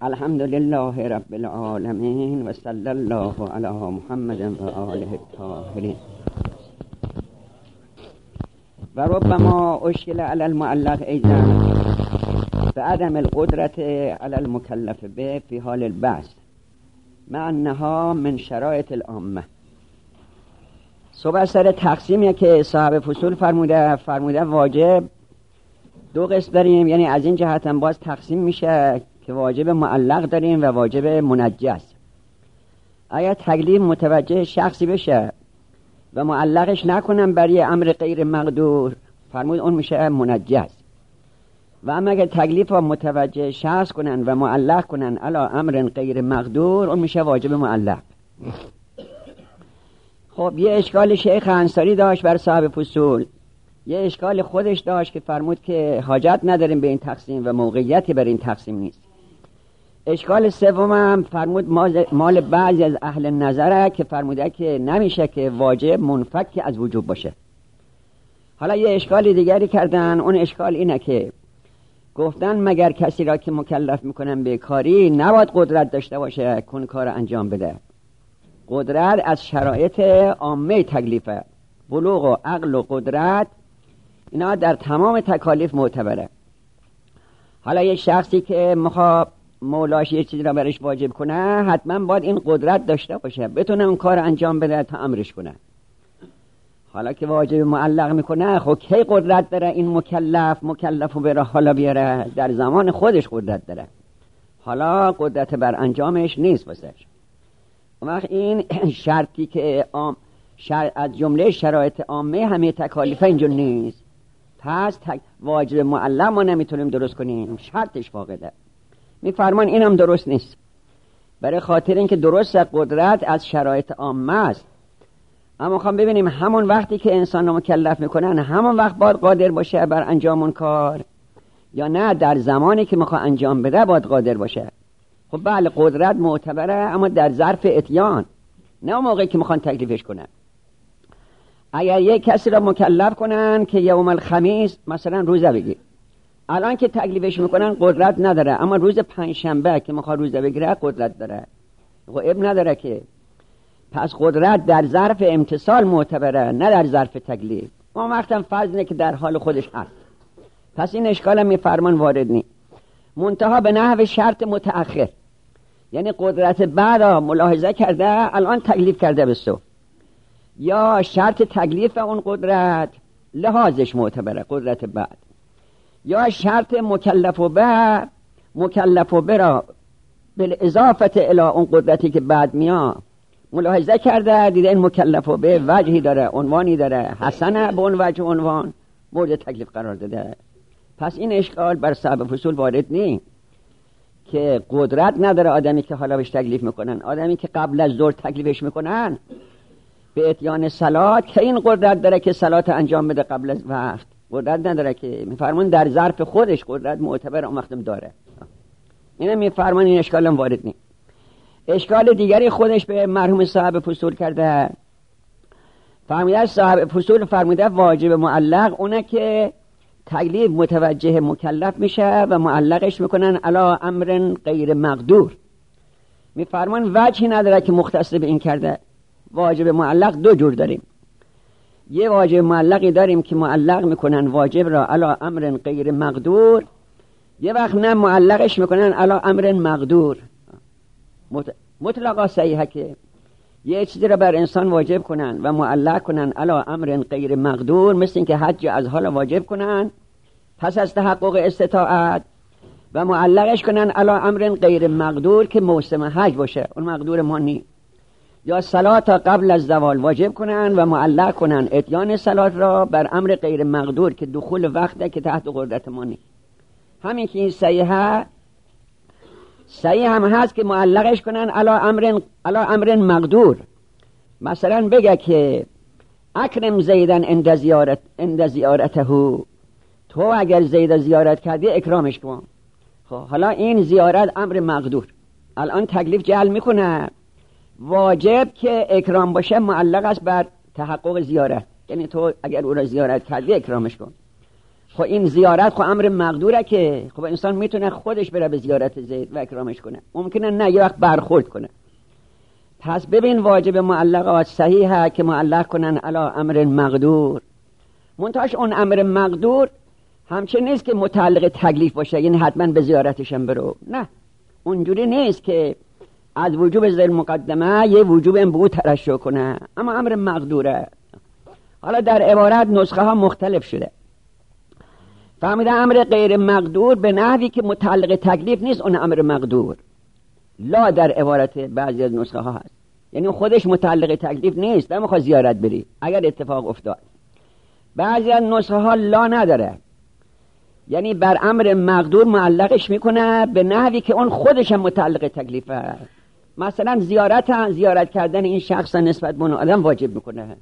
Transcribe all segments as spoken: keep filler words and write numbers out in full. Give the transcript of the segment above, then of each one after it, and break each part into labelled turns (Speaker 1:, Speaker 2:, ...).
Speaker 1: الحمد لله رب العالمین و صلی الله علی محمد و آله الطاهرین. و ربما اشکل علی المعلق ایضا بعدم القدرت علی المکلف به فی حال البحث مع انها من شرایط العامه. صحبت سر تقسیمیه که صاحب فصول فرموده فرموده واجب دو قسم داریم، یعنی از این جهت هم باز تقسیم میشه که واجب معلق داریم و واجب منجز. اگر تکلیف متوجه شخصی بشه و معلقش نکنم برای امر غیر مقدور، فرمود اون میشه منجز. و اما اگر تکلیف رو متوجه شخص کنن و معلق کنن علی امر غیر مقدور، اون میشه واجب معلق. خب یه اشکال شیخ انصاری داشت بر صاحب فصول، یه اشکال خودش داشت که فرمود که حاجت نداریم به این تقسیم و موقعیتی بر این تقسیم نیست. اشکال سوم هم فرمود مال بعضی از اهل نظره که فرموده که نمیشه که واجب منفک از وجوب باشه. حالا یه اشکال دیگری کردن، اون اشکال اینه که گفتن مگر کسی را که مکلف میکنن به کاری نباید قدرت داشته باشه کن کار انجام بده. قدرت از شرایط عامه تکلیفه، بلوغ و عقل و قدرت اینا در تمام تکالیف معتبره. حالا یک شخصی که مخواد مولاش یه چیزی را برش واجب کنه، حتما باید این قدرت داشته باشه بتونه اون کار انجام بده تا امرش کنه. حالا که واجب معلق میکنه، خب کی قدرت داره این مکلف مکلفو بره حالا بیاره؟ در زمان خودش قدرت داره، حالا قدرت بر انجامش نیست واسش. وقت این شرطی که عام شر... از جمله شرایط عامه همه تکالیف اینجا نیست، پس تک... واجب معلق ما نمیتونیم درست کنیم، شرطش فاقده. میفرمان اینم درست نیست، برای خاطر اینکه درست قدرت از شرایط عامه است. اما خواهم ببینیم همون وقتی که انسان رو مکلف میکنن همون وقت باید قادر باشه بر انجام اون کار، یا نه در زمانی که میخواد انجام بده باید قادر باشه؟ خب بله قدرت معتبره، اما در ظرف اتیان، نه موقعی که میخوان تکلیفش کنن. اگر یک کسی را مکلف کنن که یوم الخمیس مثلا روزه بگیر، الان که تکلیفش میکنن قدرت نداره، اما روز پنجشنبه که میخواد روزه بگیره قدرت داره، غیب نداره که. پس قدرت در ظرف امتصال معتبره، نه در ظرف تکلیف. ما وقتا فرض اینه که در حال خودش هست، پس این اشکال هم میفرمان وارد نی. منتها به نحو شرط متأخر، یعنی قدرت بعد ملاحظه کرده الان تکلیف کرده به سو، یا شرط تکلیف اون قدرت لحاظش معتبره قدرت بعد، یا شرط مکلف و به مکلف و برا بالاضافت الی اون قدرتی که بعد میاد ملاحظه کرده دیده این مکلف و به وجهی داره، عنوانی داره، حسنه به اون وجه عنوان مورد تکلیف قرار داده. پس این اشکال بر صاحب فصول وارد نی که قدرت نداره آدمی که حالا بهش تکلیف میکنن. آدمی که قبل از ظهر تکلیفش میکنن به اتیان صلات، که این قدرت داره که صلات انجام بده قبل از وقت؟ قدرت نداره که. میفرمان در ظرف خودش قدرت معتبر اون وقتم داره. اینه میفرمان این اشکال هم وارد نی. اشکال دیگری خودش به مرحوم صاحب فصول کرده، فرموده صاحب فصول فرموده واجب معلق اونه که تکلیف متوجه مکلف میشه و معلقش میکنن علی امر غیر مقدور. میفرمان وجهی نداره که مختص به این کرده. واجب معلق دو جور داریم، یه واجب معلقی داریم که معلق میکنن واجب را علی امر غیر مقدور، یه وقت نه معلقش میکنن علی امر مقدور. مطلقا صحیحه که یه چیزی را بر انسان واجب کنن و معلق کنن علی امر غیر مقدور، مثل این که حج از حال واجب کنن پس از تحقق استطاعت، و معلقش کنن علی امر غیر مقدور که موسم حج باشه، اون مقدور ما نی. یا صلات قبل از زوال واجب کنن و معلق کنن اتیان صلات را بر امر غیر مقدور که دخول وقته که تحت قدرت ما نی. همین که این صحیحه، صحیح هم هست که معلقش کنن علی امر علی امر مقدور. مثلا بگه که اکرم زیدن عند زیارت عند زیارته، تو اگر زید زیارت کردی اکرامش کن. خب حالا این زیارت امر مقدور، الان تکلیف جعل میکنه واجب که اکرام باشه معلق است بر تحقق زیارت، یعنی تو اگر او را زیارت کردی اکرامش کن. خب این زیارت خب امر مقدوره که خب انسان میتونه خودش بره به زیارت زید و اکرامش کنه، ممکنه نه یه وقت برخورد کنه. پس ببین واجب معلقات صحیحه که معلق کنن علی امر مقدور، منتهاش اون امر مقدور همچه نیست که متعلق تکلیف باشه، یعنی حتما به زیارتشم برو، نه اونجوری نیست که از وجوب ذل مقدمه یه وجوب این بو ترشح کنه، اما امر مقدوره. حالا در عبارت نسخه ها مختلف شده، فهمیده امر غیر مقدور به نحوی که متعلق تکلیف نیست، اون امر مقدور لا در عبارت بعضی از نسخه ها هست، یعنی خودش متعلق تکلیف نیست، نمیخواد زیارت بری اگر اتفاق افتاد. بعضی از نسخه ها لا نداره، یعنی بر امر مقدور معلقش میکنه به نحوی که اون خودش هم متعلق تکلیفه. مثلا زیارت زیارت کردن این شخص نسبت به اون آدم واجب میکنه،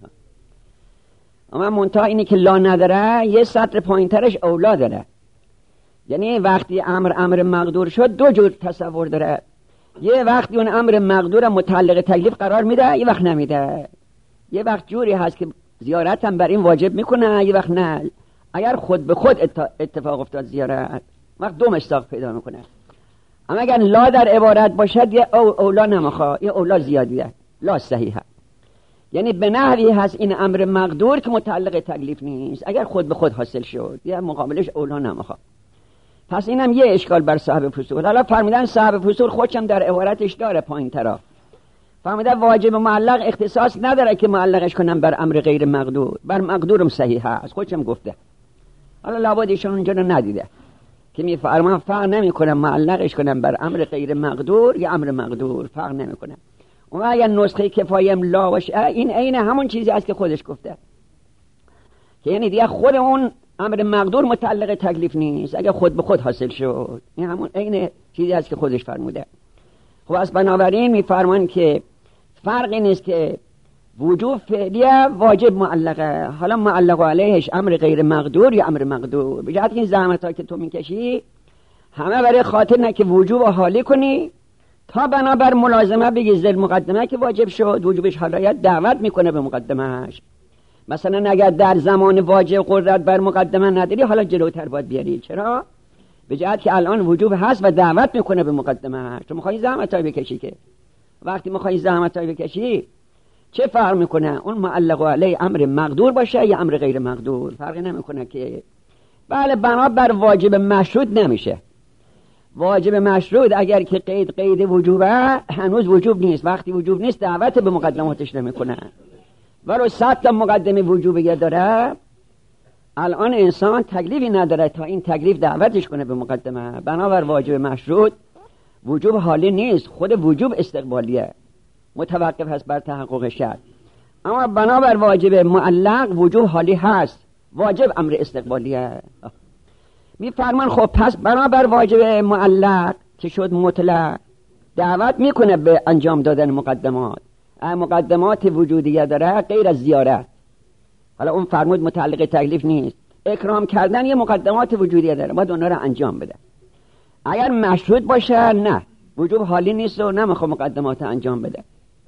Speaker 1: اما منتها اینی که لا نداره یه سطر پایینترش اولا داره، یعنی وقتی امر امر مقدور شد دو جور تصور داره، یه وقتی اون امر مقدور متعلق تکلیف قرار میده، یه وقت نمیده. یه وقت جوری هست که زیارت هم بر این واجب میکنه، یه وقت نه. اگر خود به خود اتفاق افتاد زیارت وقت دو مصداق پیدا میکنه، اما اگر لا در عبارت باشد یه او اولا نمخواه، یه اولا زیادیه، لا صحیحه، یعنی به نحوی هست این امر مقدور که متعلق تکلیف نیست، اگر خود به خود حاصل شد یه مقابلش اولا نمخواه. پس اینم یه اشکال بر صاحب فصول. حالا فرمیدن صاحب فصول خودشم در عبارتش داره پایین ترا، فرمیدن واجب معلق اختصاص نداره که معلقش کنم بر امر غیر مقدور، بر مقدورم صحیح هست، خودشم گفته. حالا لابد ایشون اونجا رو ندیده که میفرمان فرق نمیکنه معلقش کنم بر امر غیر مقدور یا امر مقدور، فرق نمیکنه. اون اگر نسخه کفایم لا باشه این عین همون چیزی است که خودش گفته، که یعنی دیگه خود اون امر مقدور متعلق تکلیف نیست، اگر خود به خود حاصل شد این همون عین چیزی است که خودش فرموده. خب از بنابراین میفرمان که فرقی نیست که وجوب فعلیه واجب معلقه، حالا معلق علیهش امر غیر مقدور یا امر مقدور. به جهت این زحمت ها که تو میکشی همه برای خاطر نه که وجوب حالی کنی تا بنابر ملازمه بگی ذل مقدمه که واجب شد وجوبش حالیت دعوت میکنه به مقدمهش. مثلا اگر در زمان واجب قدرت بر مقدمه نداری حالا جلوتر باید بیاری، چرا؟ به جهت که الان وجوب هست و دعوت میکنه به مقدمهش. تو میخوای زحمت های بکشی، که وقتی میخوای زحمت های بکشی چه فرق میکنه اون معلق علی امر مقدور باشه یا امر غیر مقدور؟ فرقی نمیکنه که. بله بنابر واجب مشروط نمیشه. واجب مشروط اگر که قید قید وجوبه هنوز وجوب نیست، وقتی وجوب نیست دعوت به مقدماتش نمیکنه. ولو صد تا مقدمه وجوبیه داره الان انسان تکلیفی نداره تا این تکلیف دعوتش کنه به مقدمه. بنابر واجب مشروط وجوب حالی نیست، خود وجوب استقبالیه، متوقف هست بر تحقق شرط. اما بنابر واجب معلق وجوب حالی هست، واجب امر استقبالیه. میفرمان خب پس بنابر واجب معلق که شد مطلق دعوت میکنه به انجام دادن مقدمات، مقدمات وجودیه داره غیر از زیارت. حالا اون فرمود متعلق تکلیف نیست، اکرام کردن یه مقدمات وجودیه داره، باید اونها رو انجام بده. اگر مشروط باشه نه، وجوب حالی نیست و نمیخواد مقدمات انجام بده.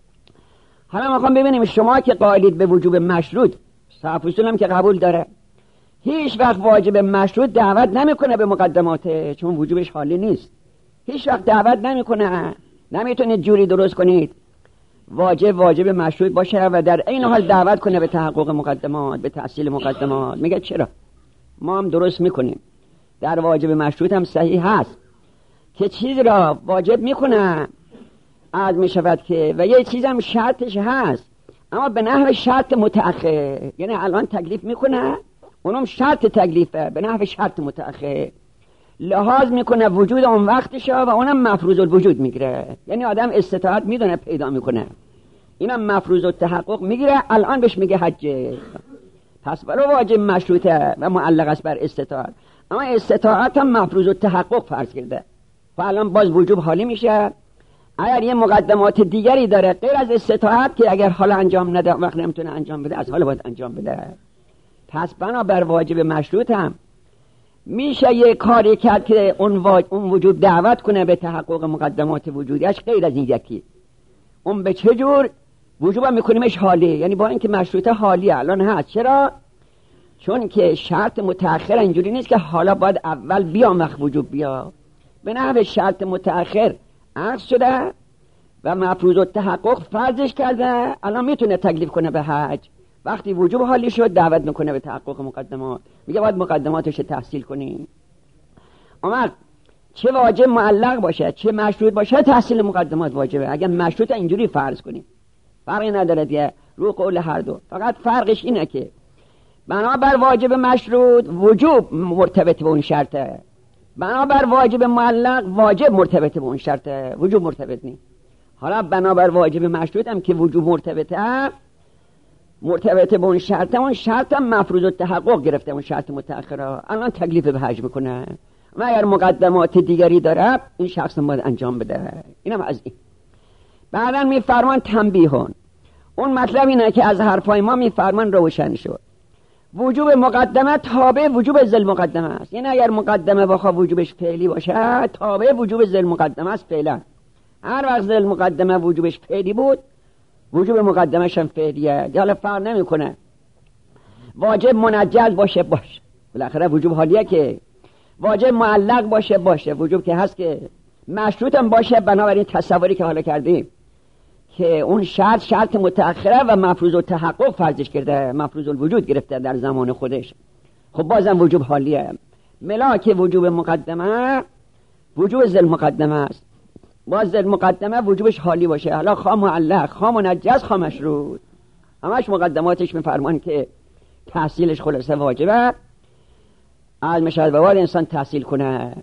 Speaker 1: حالا میخوام ببینیم شما که قائلید به وجوب مشروط، صاحب اصول هم که قبول داره، هیچ وقت واجب مشروط دعوت نمیکنه به مقدماته چون وجوبش حالی نیست. هیچ وقت دعوت نمیکنه، نمیتونید جوری درست کنید واجب واجب مشروط باشه و در این حال دعوت کنه به تحقق مقدمات، به تحصیل مقدمات. میگه چرا؟ ما هم درست میکنیم، در واجب مشروط هم صحیح هست که چیز را واجب میکنه از میشود که و یه چیز هم شرطش هست اما به نحو شرط متأخر، یعنی الان تکلیف میکنه اونم شرط تکلیفه به نحو شرط متأخر، لحاظ میکنه وجود اون وقتشه و اونم مفروض الوجود میگیره، یعنی آدم استطاعت میدونه پیدا میکنه، اینم مفروض التحقق میگیره، الان بهش میگه حجه. پس برای واجب مشروطه و معلق است بر استطاعت، اما استطاعت هم مفروض التحقق فرض کرده و الان باز وجوب حالی میشه. اگر یه مقدمات دیگری داره غیر از استطاعت که اگر حالا انجام نده وقت نمیتونه انجام بده، از حالا باید انجام بده. پس بنابر واجب مشروط هم میشه یه کاری کرد که اون, واج... اون وجوب دعوت کنه به تحقق مقدمات وجودیش غیر از این یکی. اون به چه جور وجوب هم میکنیمش حالی، یعنی با اینکه مشروطه حالی الان هست. چرا؟ چون که شرط متأخر اینجوری نیست که حالا باید اول بیا وقت وجوب بیا. به نحو شرط متأخر عقد شده و مفروض التحقق فرضش کرده، الان میتونه تکلیف کنه به حج. وقتی وجوب حالی شد دعوت میکنه به تحقق مقدمات، میگه باید مقدماتش تحصیل کنی. اما چه واجب معلق باشه چه مشروط باشه تحصیل مقدمات واجبه. اگر مشروط اینجوری فرض کنیم فرقی نداره دیگه رو قول هر دو، فقط فرقش اینه که بنابر واجب مشروط وجوب مرتبط به اون شرطه، بنابر واجب معلق واجب مرتبط به اون شرطه، وجوب مرتبط نیست. حالا بنابر واجب مشروط هم که وجوب مرتبطه مرتبط به اون شرطه، اون شرط هم مفروض التحقق گرفته اون شرط متأخره، الان تکلیف به حج میکنه و اگر مقدمات دیگری داره این شخص باید انجام بده. اینم از این. بعدا میفرمان تنبیهون، اون مطلب اینه که از حرفای ما میفرمان روشن شد وجوب مقدمه تابع وجوب ذل مقدمه است. یعنی اگر مقدمه بخواد وجوبش فعلی باشه تابع وجوب ذل مقدمه است فعلا. هر وقت ذل مقدمه وجوبش فعلی بود وجوب مقدمش هم فعلیه، حالا فرق نمیکنه واجب منجز باشه باشه بالاخره وجوب حالیه، که واجب معلق باشه باشه وجوب که هست که مشروط هم باشه. بنابراین تصوری که حالا کردیم که اون شرط شرط متأخره و مفروض التحقق فرضش کرده، مفروض الوجود گرفته در زمان خودش، خب بازم وجوب حالیه. ملاک وجوب مقدمه وجوب ذل مقدمه است، باز ذل مقدمه وجوبش حالی باشه، حالا خواه معلق خواه منجز خواه مشروط همش مقدماتش میفرمان که تحصیلش خلاصه واجبه، از مشهد بواد انسان تحصیل کنه.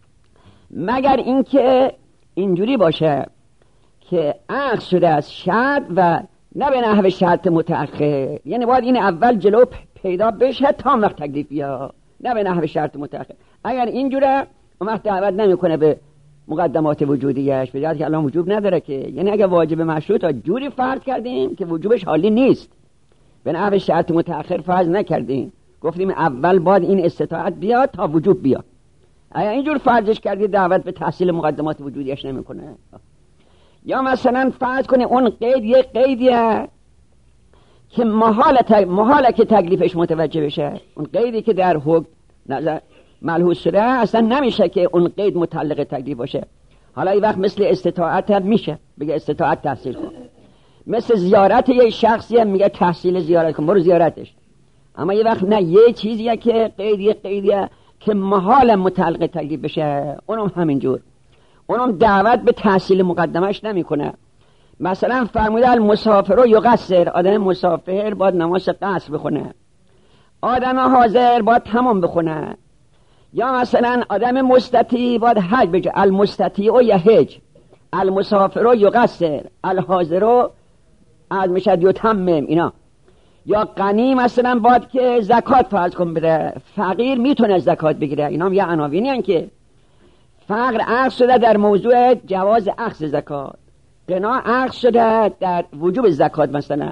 Speaker 1: مگر اینکه اینجوری باشه که عقد شده از شرط و نه به نحو شرط متأخر، یعنی باید این اول جلو پیدا بشه تا وقت تکلیف بیا، نه به نحو شرط متأخر. اگر اینجوره اون وقت دعوت نمیکنه به مقدمات وجودیش، به جهت که الان وجوب نداره که، یعنی اگر واجب مشروط ها جوری فرض کردیم که وجوبش حالی نیست، به نحو شرط متأخر فرض نکردیم، گفتیم اول باید این استطاعت بیاد تا وجوب بیاد. اگر اینجور فرضش کردی دعوت به تحصیل مقدمات وجودیش نمیکنه. یا مثلا فرض کنه اون قید یک قیدیه که محاله تگ... محاله که تکلیفش متوجه بشه، اون قیدی که در حکم نظر ملحوظ شده اصلا نمیشه که اون قید متعلق تکلیف باشه. حالا این وقت مثل استطاعت هم میشه بگه استطاعت تحصیل کن، مثل زیارت یک شخصی هم میگه تحصیل زیارت کن برو زیارتش. اما یه وقت نه، یه چیزیه که قیدیه قیدیه که محال متعلق تکلیف بشه، اونم همینجور، اونم دعوت به تحصیل مقدمش نمیکنه. مثلا فرموده المسافر رو یقصر، آدم مسافر باید نماز قصر بخونه، آدم حاضر باید تمام بخونه. یا مثلا آدم مستطیع باید حج بجه، المستطیع و یحج، المسافر رو یقصر، الحاضر رو از مشد یتمم. اینا یا غنی مثلا باید که زکات فرض کن بده، فقیر میتونه زکات بگیره. اینا هم یه عناوینی هستن که فقر عقد شده در موضوع جواز اخذ زکات، غنا عقد شده در وجوب زکات مثلا.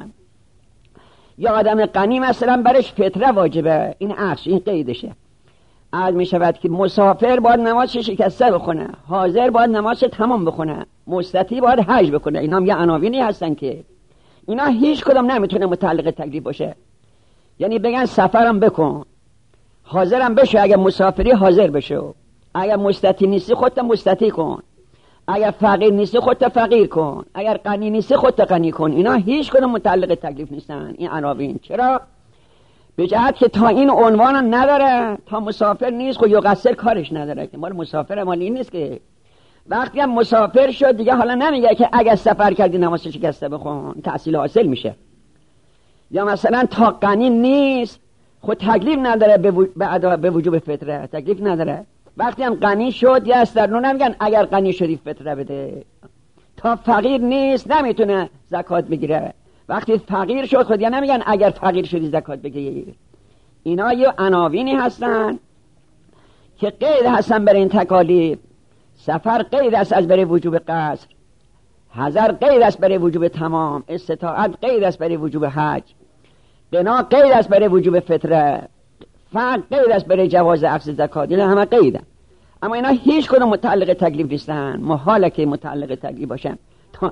Speaker 1: یا آدم غنی مثلا برش فطره واجبه، این عقد این قیدشه. عقد می شود که مسافر باید نمازش شکسته بخونه، حاضر باید نمازش تمام بخونه، مستطیع باید حج بکنه. اینا هم یه عناوینی هستن که اینا هیچ کدام نمیتونه متعلق تکلیف باشه. یعنی بگن سفرم بکن، حاضرم بشو، اگر مسافری حاضر بشو، اگر مستطیع نیستی خودت مستطیع کن، اگر فقیر نیستی خودت فقیر کن، اگر غنی نیستی خودت غنی کن. اینا هیچ کدام متعلق تکلیف نیستن این عناوین. چرا؟ به جهت که تا این عنوان نداره، تا مسافر نیست خب یقصر کارش نداره که مال مسافر مال این نیست که. وقتی هم مسافر شد دیگه حالا نمیگه که اگر سفر کردی نماز شکسته بخون، تحصیل حاصل میشه. یا مثلا تا غنی نیست خود تکلیف نداره به وجوب به, به وجوب فطره، تکلیف نداره. وقتی هم غنی شد یه استرنو نمیگن اگر غنی شدی فطره بده. تا فقیر نیست نمیتونه زکات بگیره، وقتی فقیر شد خود یا نمیگن اگر فقیر شدی زکات بگیر. اینا یه عناوینی هستن که قید هستن برای این تکالیف. سفر قید است از برای وجوب قصر، حضر قید است برای وجوب تمام، استطاعت قید است برای وجوب حج، غنا قید است برای وجوب فطره، فقر قید است برای جواز اخذ زکات. اینا همه قیدن، اما اینا هیچ کدوم متعلق تکلیف نیستن، محاله که متعلق تکلیف باشن. تا...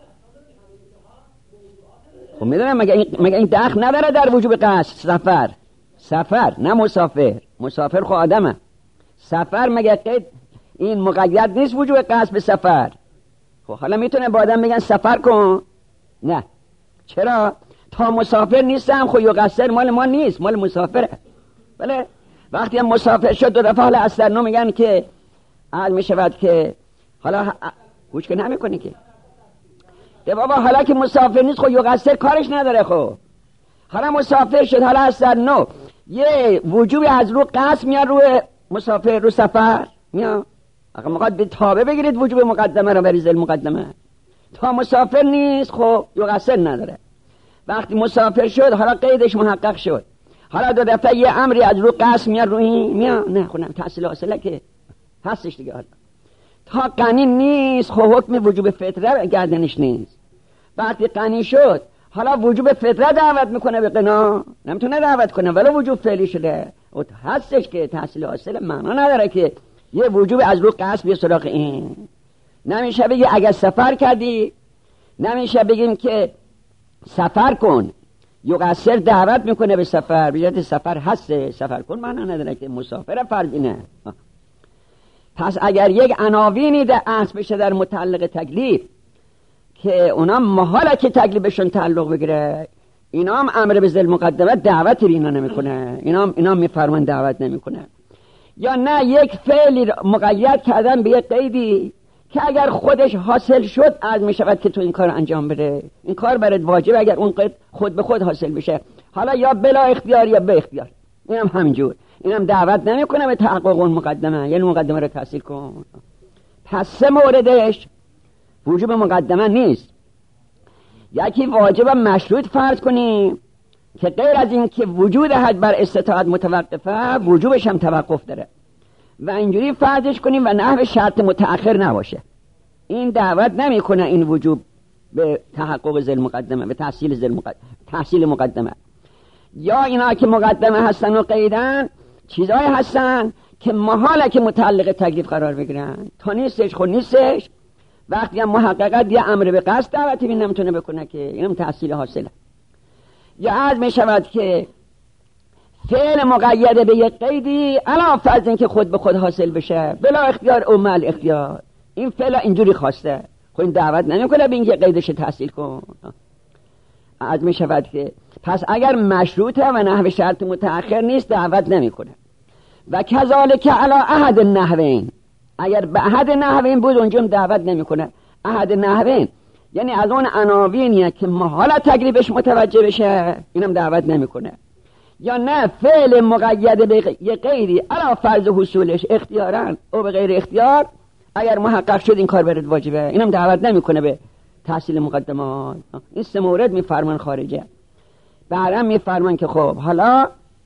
Speaker 1: خب میدونم مگه این مگه این دخل نداره در وجوب قصد سفر؟ سفر نه مسافر. مسافر خود آدمه. سفر مگه قید این مقید نیست وجوب قصد به سفر؟ خب حالا میتونه با آدم بگن سفر کن؟ نه. چرا؟ تا مسافر نیستم خب یقصر مال ما نیست، مال مسافره. بله وقتی هم مسافر شد دو دفعه حالا اصلا میگن که عاد میشود که حالا گوش که نمیکنی که ده بابا حالا که مسافر نیست خب یقصر کارش نداره. خب حالا مسافر شد حالا اصلا نو یه وجوبی از رو قصد میاد روی مسافر رو سفر میاد. اگه میخواد به تابع بگیرید وجوب مقدمه رو بریز المقدمه. تا مسافر نیست خب یقصر نداره. وقتی مسافر شد حالا قیدش محقق شد، حالا دو دفعه یه امری از رو قصد میاد روی میاد. نه خونم تحصیل حاصله که هستش دیگه. حالا تا غنی نیست خب حکم وجوب فطره گردنش نیست. وقتی غنی شد حالا وجوب فطره دعوت میکنه به قنا، نمیتونه دعوت کنه ولی وجوب فعلی شده. و هستش که تحصیل حاصل معنا نداره که یه وجوب از رو قصد بیا سراغ این. نمیشه بگی اگر سفر کردی، نمیشه بگیم که سفر کن یقصر دعوت میکنه به سفر، بیاد سفر هسته سفر کن معنا نداره که مسافر فرضی نه. پس اگر یک عناوینی در اصل بشه در متعلق تکلیف که اونا محاله که تکلیفشون تعلق بگیره، اینا هم امر به ذل مقدمه دعوت اینا نمیکنه، اینا هم اینا هم میفرمان دعوت نمیکنه. یا نه یک فعلی مقید کردن به یک قیدی که اگر خودش حاصل شد از میشود که تو این کار انجام بده، این کار برات واجب اگر اون قید خود به خود حاصل بشه، حالا یا بلا اختیار یا به اختیار. اینم هم همینجور، اینم دعوت نمیکنه به تحقق اون مقدمه، یعنی مقدمه رو تحصیل کن. پس سه موردش وجوب مقدمه نیست. یکی واجب مشروط فرض کنیم که غیر از این که وجود حد بر استطاعت متوقفه وجوبش هم توقف داره و اینجوری فرضش کنیم و نحو شرط متأخر نباشه. این دعوت نمیکنه این وجوب به تحقق ذل مقدمه، به تحصیل ذل مقدمه، تحصیل مقدمه. یا اینا که مقدمه هستن و قیدن چیزایی هستن که محاله که متعلق تکلیف قرار بگیرن، تا نیستش خود نیستش. وقتی هم محققت یه امر به قصد دعوتی بین نمیتونه بکنه که اینم تحصیل حاصله. یا عرض می شود که فعل مقید به یک قیدی علاوه فرض این که خود به خود حاصل بشه بلا اختیار او مال اختیار، این فعل اینجوری خواسته خود این دعوت نمیکنه به این که قیدش تحصیل کن. عرض می شود که پس اگر مشروطه و نحو شرط متأخر نیست دعوت نمیکنه. و کذالک علی احد النحوین، اگر به احد نحوین بود اونجا دعوت نمیکنه. احد نحوین یعنی از اون عناوینیه که محال تکلیفش متوجه بشه، اینم دعوت نمیکنه. یا نه فعل مقید به یه غیری علا فرض حصولش اختیارن او به غیر اختیار اگر محقق شد این کار برات واجبه، اینم دعوت نمیکنه به تحصیل مقدمات. این سه مورد میفرمان خارجه. بعدم میفرمان که خب حالا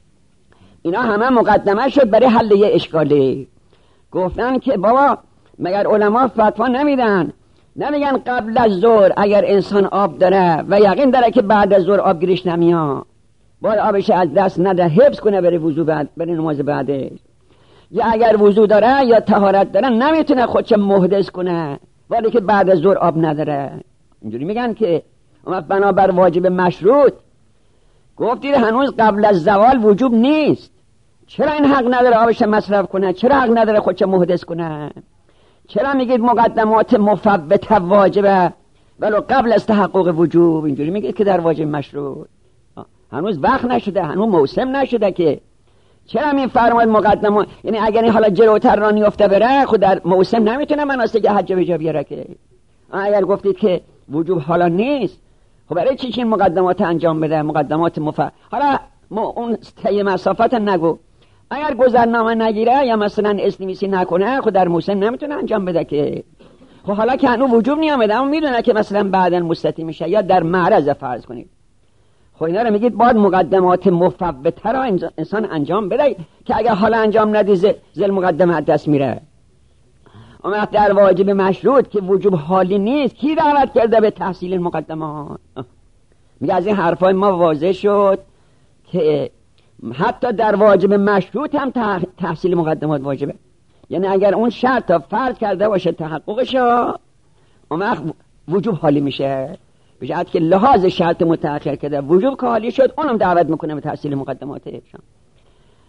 Speaker 1: اینا همه مقدمه شد برای حل یه اشکالی. گفتن که بابا مگر علما فتوا نمیدن، نمیگن قبل از ظهر اگر انسان آب داره و یقین داره که بعد از ظهر آب گیرش نمیاد باید آبش از دست نده حفظ کنه برای وضو بعد برای نماز بعدش. یا اگر وضو داره یا طهارت داره نمیتونه خودش محدث کنه ولی که بعد از ظهر آب نداره. اینجوری میگن که اما بنابر واجب مشروط گفتید هنوز قبل از زوال وجوب نیست، چرا این حق نداره آبش مصرف کنه؟ چرا حق نداره خودش محدث کنه؟ چرا میگید مقدمات مفوته واجبه ولو قبل از تحقق وجوب؟ اینجوری میگید که در واجب مشروط هنوز وقت نشده، هنوز موسم نشده که چرا میفرماید مقدمات؟ یعنی اگر این حالا جلوتر را نیفته بره خود در موسم نمیتونه مناسک حج به جا بیاره که. اگر گفتید که وجوب حالا نیست خب برای چی این مقدمات انجام بده؟ مقدمات مفوته حالا اون طی مسافت نگو، اگر گذرنامه نگیره یا مثلا اسنویسی نکنه خود در موسم نمیتونه انجام بده که. خب حالا که هنوز وجوب نیامده اما میدونه که مثلا بعداً مستطیع میشه یا در معرض فرض کنید، خب اینا رو میگید باید مقدمات مفوته را انسان انجام بده که اگر حالا انجام ندی ذل مقدمه دست میره. اما در واجب مشروط که وجوب حالی نیست کی دعوت کرده به تحصیل مقدمات؟ میگه از این حرفای ما واضح شد که حتی در واجب مشروط هم تحصیل مقدمات واجبه. یعنی اگر اون شرط تا فرض کرده باشه تحققش اون وجوب حالی میشه، به جهت که لحاظ شرط متأخر کرده وجوب که حالی شد اونم دعوت میکنه به تحصیل مقدماتش.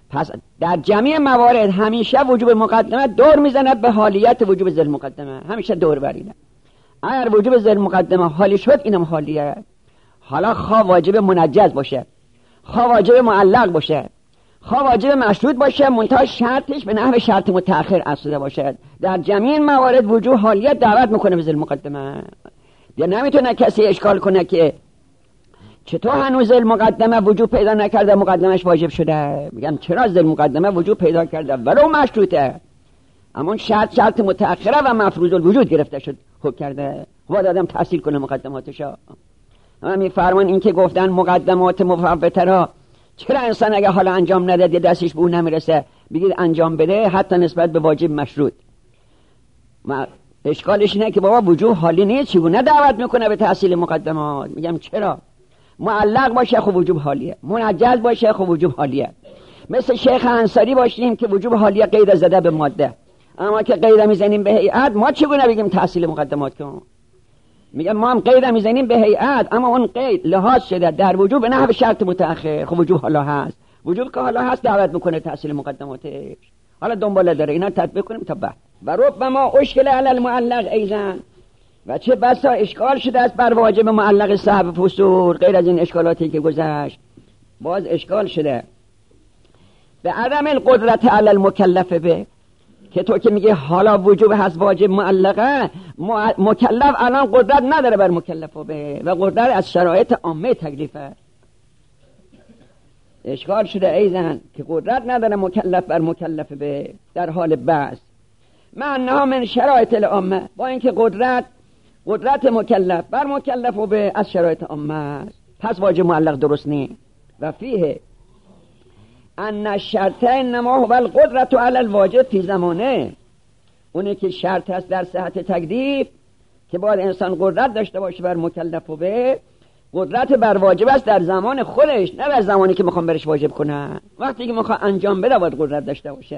Speaker 1: پس در جمعی موارد همیشه وجوب مقدمه دور میزند به حالیت وجوب ذل مقدمه، همیشه دور برینه. اگر وجوب ذل مقدمه حالی شد اینم حالیه. حالا خواه واجب منجز باشه، خواه واجب معلق باشه، خواه واجب مشروط باشه، منتها شرطش به نحو شرط متأخر اصله باشه، در جمعی موارد وجوب حالیت دعوت میکنه به ذل مقدمه. یا نمیتونه کسی اشکال کنه که چطور هنوز ذل مقدمه وجوب پیدا نکرده مقدمش واجب شده. میگم چرا ذل مقدمه وجوب پیدا کرده ولو مشروطه، اما شرط شرط متأخره و مفروض الوجود گرفته شد حکم کرده. خود آدم تحصیل کنه مقدماتشو. اما میفرمان این که گفتن مقدمات مفوته را چرا انسان اگه حالا انجام نداد دستش به اون نمیرسه بگید انجام بده، حتی نسبت به واجب مشروط. ما اشکالش اینه که بابا وجوب حالی نیست، چگونه دعوت میکنه به تحصیل مقدمات؟ میگم چرا؟ معلق باشه خب وجوب حالیه، منجز باشه خب وجوب حالیه. مثل شیخ انصاری باشیم که وجوب حالیه قید زده به ماده، اما که قید میزنیم به هیئت ما چگونه بگیم تحصیل مقدمات کن؟ میگم ما هم قید میزنیم به هیئت، اما اون قید لحاظ شده در وجوب به نحو شرط متأخر، خب وجوب حالا هست، وجوب که حالا هست دعوت میکنه تحصیل مقدماتش. حالا دنباله داره، اینا تطبیق کنیم تا بعد. و ربما اشکل علی المعلق ایضا، و چه بسا اشکال شده است بر واجب معلق صاحب فسور، غیر از این اشکالاتی که گذشت باز اشکال شده به عدم القدرت علی المکلف به، که تو که میگه حالا وجوب هست واجب معلقه، مکلف الان قدرت نداره بر مکلف به، و قدرت از شرایط عامه تکلیفه. اشکال شده ایضا که قدرت نداره مکلف بر مکلف به در حال بحث، معناها من شرایط العامه، با اینکه قدرت قدرت مکلف بر مکلف به از شرایط عامه است، پس واجب معلق درست نیست. و فیه ان الشرط انما هو القدرت علی الواجب فی زمانه، اونه که شرط است در صحت تکلیف که باید انسان قدرت داشته باشه بر مکلف به، قدرت بر واجب است در زمان خودش، نه در زمانی که میخوام برش واجب کنه. وقتی که میخوام انجام بده باید قدرت داشته باشه.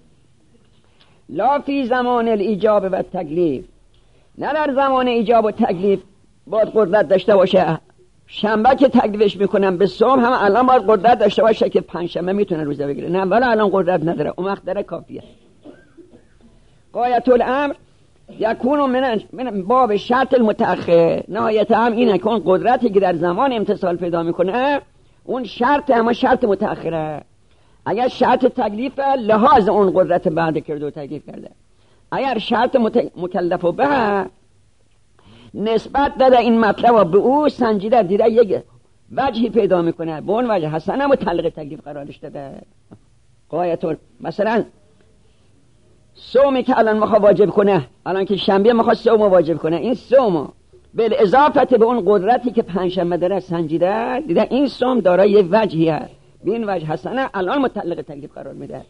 Speaker 1: لا فی زمان الایجاب و تکلیف، نه در زمان ایجاب و تکلیف باید قدرت داشته باشه. شنبه که تکلیفش میکنم به صوم هم الان باید قدرت داشته باشه که پنجشنبه میتونه روزه بگیره، نه ولی الان قدرت نداره، اون وقت داره کافیه. غایت الامر یکون من من باب شرط المتأخر، نهایت هم اینه که اون قدرتی که در زمان امتصال پیدا میکنه اون شرط، اما شرط متأخره. اگر شرط تکلیف لحاظ اون قدرت بعد کرده و تکلیف کرده، اگر شرط مت... مکلف به نسبت داده این مطلب به او سنجیده دیده یک وجهی پیدا میکنه، به اون وجه حسنه متعلق تکلیف قرارش داده. غایت مثلا صومی که الان میخواد واجب کنه، الان که شنبه میخواد صوم واجب کنه، این صوم به اضافه به اون قدرتی که پنجشنبه داره سنجیده دیده این صوم دارای یک وجهیه، به این وجه حسنه الان متعلق تکلیف قرار میده.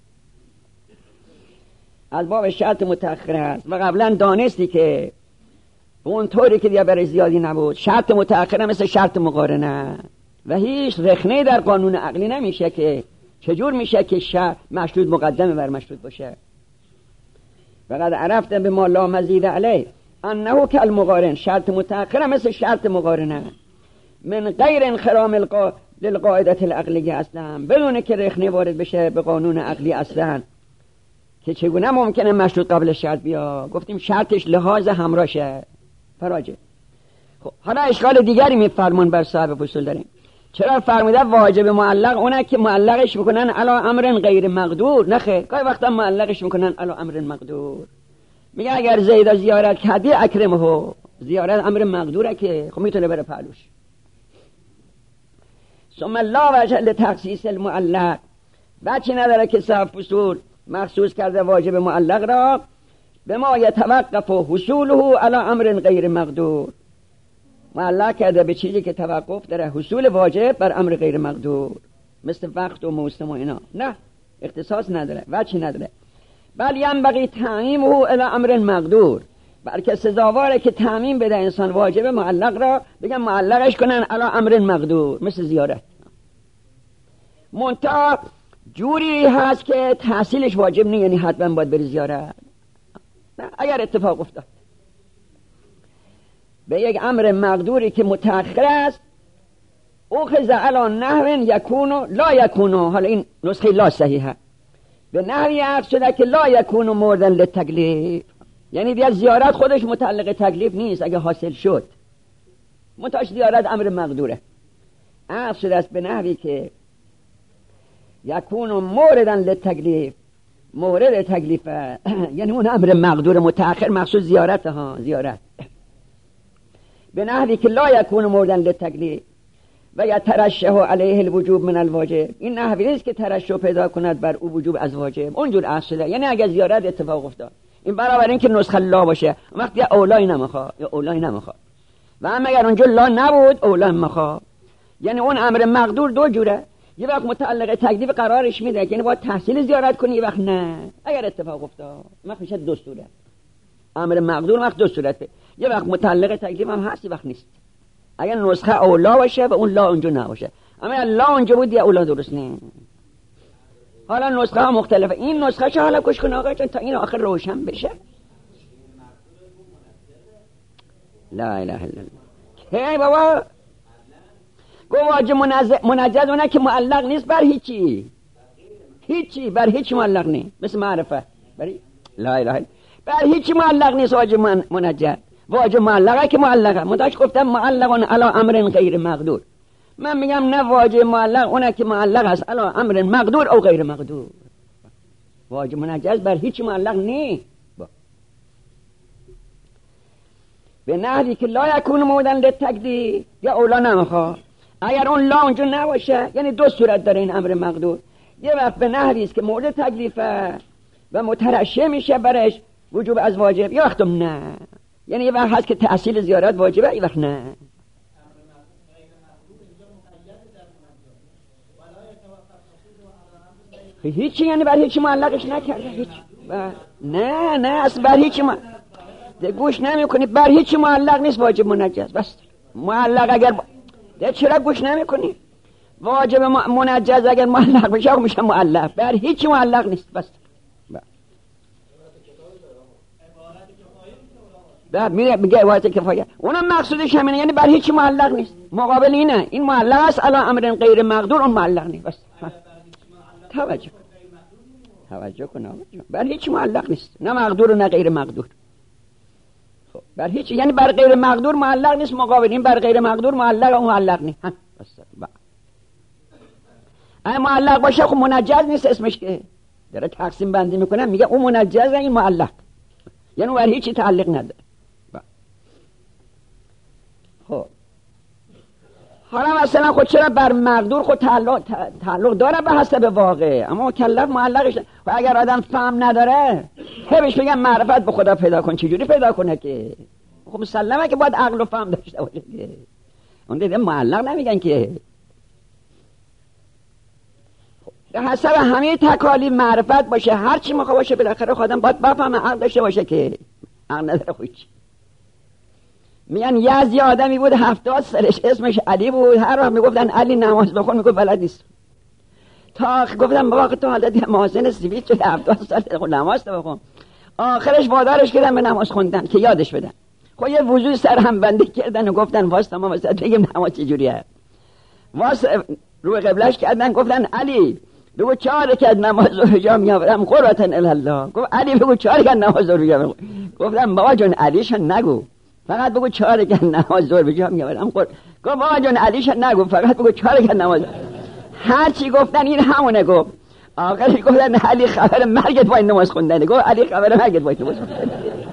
Speaker 1: از باب شرط متأخر است و قبلا دانستی که اون طوری که دیگه برای زیادی نبود، شرط متأخره مثل شرط مقارنه و هیچ رخنه در قانون عقلی نمیشه که چجور میشه که شرط مشروط مقدمه بر مشروط باشه. فقط عرفت به ما لا مزید علیه انه کالمقارن، شرط متأخره مثل شرط مقارنه من غیر انخرام القا للقاعده العقلیه اصلا، بدون که رخنه وارد بشه به قانون عقلی اصلا، که چگونه ممکنه مشروط قبل شرط بیا؟ گفتیم شرطش لحاظ همراشه فراجه. خب حالا اشکال دیگری میفرمون بر صاحب فصول داریم، چرا فرموده واجب معلق اونه که معلقش میکنن علا امر غیر مقدور؟ نخه، گاهی وقتا معلقش میکنن علا امر مقدور. میگه اگر زید زیارت کردی اکرمه، زیارت امر مقدوره که خب میتونه بره پهلوش. ثم لا وجه لتخصیص المعلق، بچه نداره که صاحب فصول مخصوص کرده واجب معلق را به ما یتوقف حصوله علی امر غیر مقدور، معلق کرده به چیزی که توقف داره حصول واجب بر امر غیر مقدور، مثل وقت و موسم و اینا. نه، اختصاص نداره، وجه نداره. بل ینبغی تعمیمه الی امر مقدور، بلکه سزاواره که تعمیم بده انسان واجب معلق را بگن معلقش کنن علی امر مقدور، مثل زیارت. منتها جوری هست که تحصیلش واجب نیست، یعنی حتما باید بری زیارت. نه، اگر اتفاق افتاد به یک امر مقدوری که متأخر است، اخذ علی نحو یکون لا یکون، حالا این نسخه لا صحیحه، به نحوی اخذ شده که لا یکون موردن للتکلیف، یعنی دیگر زیارت خودش متعلق تکلیف نیست اگه حاصل شد، متاش زیارت امر مقدوره. اخذ شده است به نحوی که یکون موردن للتکلیف، مورد تکلیفه یعنی اون امر مقدور متأخر مقصود زیارت ها، زیارت به نحوی که لا یکون موردن للتکلیف و یترشح علیه الوجوب من الواجب، این نحوی نیست که ترشح پیدا کند بر او وجوب از واجب، اونجور اصله، یعنی اگر زیارت اتفاق افتاد این برابر این که نسخه لا باشه وقتی اولای نمیخواد یا اولای نمیخواد، و اما اگر اونجا لا نبود اولا میخواد، یعنی اون امر مقدور دو جوره، یه وقت متعلق تکلیف قرارش میده یعنی باید تحصیل زیارت کنی، یه وقت نه اگر اتفاق افتاد وقت میشه دو صورت، امر مقدور وقت دو صورته، یه وقت متعلق تکلیف هم هست یه وقت نیست، اگر نسخه اولا باشه و اون لا اونجا نباشه، اما لا اونجا بود یا اولا درست نه. حالا نسخه ها مختلفه، این نسخه چه حالا کش کن آقا تا این آخر روشن بشه. لا اله الا الله کی بابا گو واجب منجز اونه که معلق نیست بر هیچی، هیچی بر هیچ معلق نیست، مثل معرفه بری لا اله الا بر هیچی معلق نیست واجب منجز، واجب معلقه که معلقه، مداش گفتم معلقون علی امر غیر مقدور، من میگم نه واجب معلق اونه که معلق است علی امر مقدور او غیر مقدور، واجب منجز بر هیچ معلق نیست، به نحوی که لا یکون مودن للتکلیف یا اولا نمیخواد، اگر اون لا اونجا نباشه یعنی دو صورت داره این امر مقدور، یه وقت به نحوی است که مورد تکلیفه و مترشح میشه برش وجوب از واجب، یا وقتم نه، یعنی یه وقت هست که تحصیل زیارت واجبه یه وقت نه. هیچی یعنی بر هیچی معلقش نکرده، هیچ نه نه اصلا بر هیچی ما گوش نمی کنی، بر هیچی معلق نیست واجب منجز، بس معلق اگر ب... ده چرا گوش نمی کنی؟ واجب منجز اگر معلق بشه میشه معلق، بر هیچی معلق نیست، بس بعد میره میگه عبارت کفایه، اونم مقصودش همینه، یعنی بر هیچی معلق نیست، مقابل اینه این معلق است علی امر غیر مقدور، اون معلق نیست، بس توجه توجه کن بر هیچ معلق نیست، نه مقدور و نه غیر مقدور، خب بر هیچ یعنی بر غیر مقدور معلق نیست، مقابل این بر غیر مقدور معلق و معلق نیست، بس اگه معلق باشه خب منجز نیست، اسمش که داره تقسیم بندی میکنه میگه اون منجز این معلق، یعنی بر هیچی تعلق نداره. خب حالا مثلا خود چرا بر مقدور خود تعلق, تعلق داره به حسب واقع، اما مکلف معلقش، و اگر آدم فهم نداره بهش بگم معرفت به خدا پیدا کن، چجوری پیدا کنه که خب مسلمه که باید عقل و فهم داشته باشه که اون دیگه معلق نمیگن که. به حسب همه تکالیف معرفت باشه، هر چی میخواد باشه بالاخره خودم باید بفهمه، عقل داشته باشه که عقل نداره خودش. میگن یزدی آدمی بود هفتاد سالش اسمش علی بود، هر وقت میگفتن علی نماز بخون میگفت بلد نیست، تا گفتم بابا تو حالت محاسن سیویل شده هفتاد سال نماز بخون، آخرش وادارش کردن به نماز خوندن که یادش بدن، خب یه وضوع سر هم بندی کردن و گفتن واسه ما مثلا بگیم نماز چجوریه، واسه روی قبلش کردن گفتن علی بگو چهار رکعت نماز رو جا میآورم قربتن الله، گفت علی بگو چهار رکعت نماز رو جا میآورم، گفتم بابا جون علیش نگو، فقط بگو چهار رکعت نماز ظهر به جا میآورم، گفت بابا جون علیش نگو، فقط بگو چهار رکعت نماز، هر چی گفتن این همونه گفت، آخرش گفتن علی خبر مرگت با این نماز خوندن، گفت علی خبر مرگت با این نماز خوندن.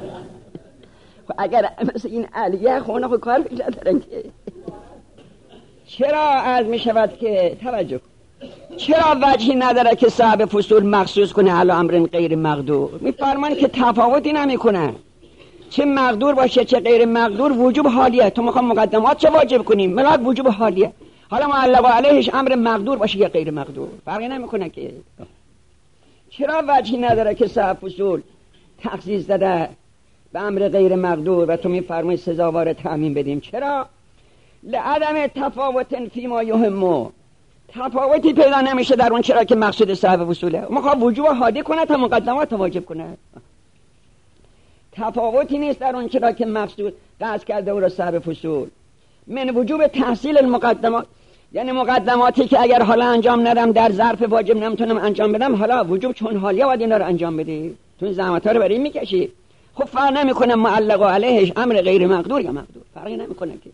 Speaker 1: اگر مثل این علیه خونه خود کار پیش ندارن که چرا عرض می شود که توجه چرا وجهی نداره که صاحب فصول مخصوص کنه علی امر غیر مقدور، میفرمان که تفاوتی نمیکنه، چه مقدور باشه چه غیر مقدور وجوب حالیه، تو میخوام مقدمات چه واجب کنیم ملاک وجوب حالیه، حالا معلق علیهش امر مقدور باشه یا غیر مقدور فرقی نمیکنه که. چرا وجهی نداره که صاحب فصول تخصیص داده به امر غیر مقدور و تو میفرمای سزاوار تعمیم بدیم؟ چرا؟ لعدم تفاوت فیما یهمو، تفاوتی پیدا نمیشه در اون چرا که مقصود صاحب فصوله، میخواد وجوب حادی کنه تا مقدمات واجب کنه، تفاوتی نیست در اون چرا که مقصود قصد کرده او را صاحب فصول من وجوب تحصیل المقدمات، یعنی مقدماتی که اگر حالا انجام ندم در ظرف واجب نمیتونم انجام بدم، حالا وجوب چون حالیه باید اینا رو انجام بدی، تو این زحمت‌ها رو برای میکشی. خب فرق نمیکنه معلق علیهش امر غیر مقدور یا مقدور، فرقی نمیکنه که،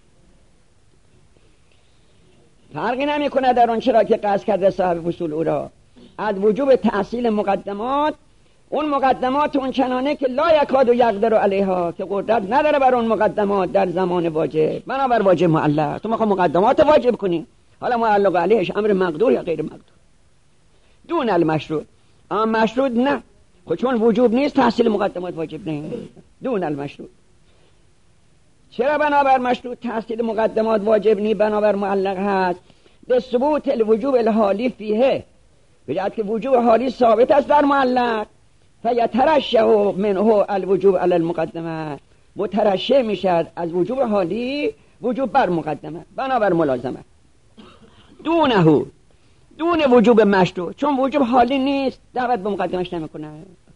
Speaker 1: فرقی نمیکنه در اون چرا که قصد کرده صاحب فصول او را از وجوب تحصیل مقدمات، اون مقدمات اون چنانه که لا یکاد و یقدر علیها، که قدرت نداره بر اون مقدمات در زمان واجب، بنابر واجب معلق. تو میخوای مقدمات واجب کنی، حالا معلق علیهش امر مقدور یا غیر مقدور. دون المشروط، اما مشروط نه، خب چون وجوب نیست تحصیل مقدمات واجب نیست. دون المشروط، چرا بنابر مشروط تحصیل مقدمات واجب نیست بنابر معلق هست؟ به ثبوت الوجوب الحالی فیه، بجد که وجوب حالی ثابت است در معلق. فیترشه منه الوجوب علی المقدمه، مترشه میشد از وجوب حالی وجوب بر مقدمه بنابر ملازمه. دونه، دون وجوب مشروط، چون وجوب حالی نیست دعوت به مقدمش نمیکنه.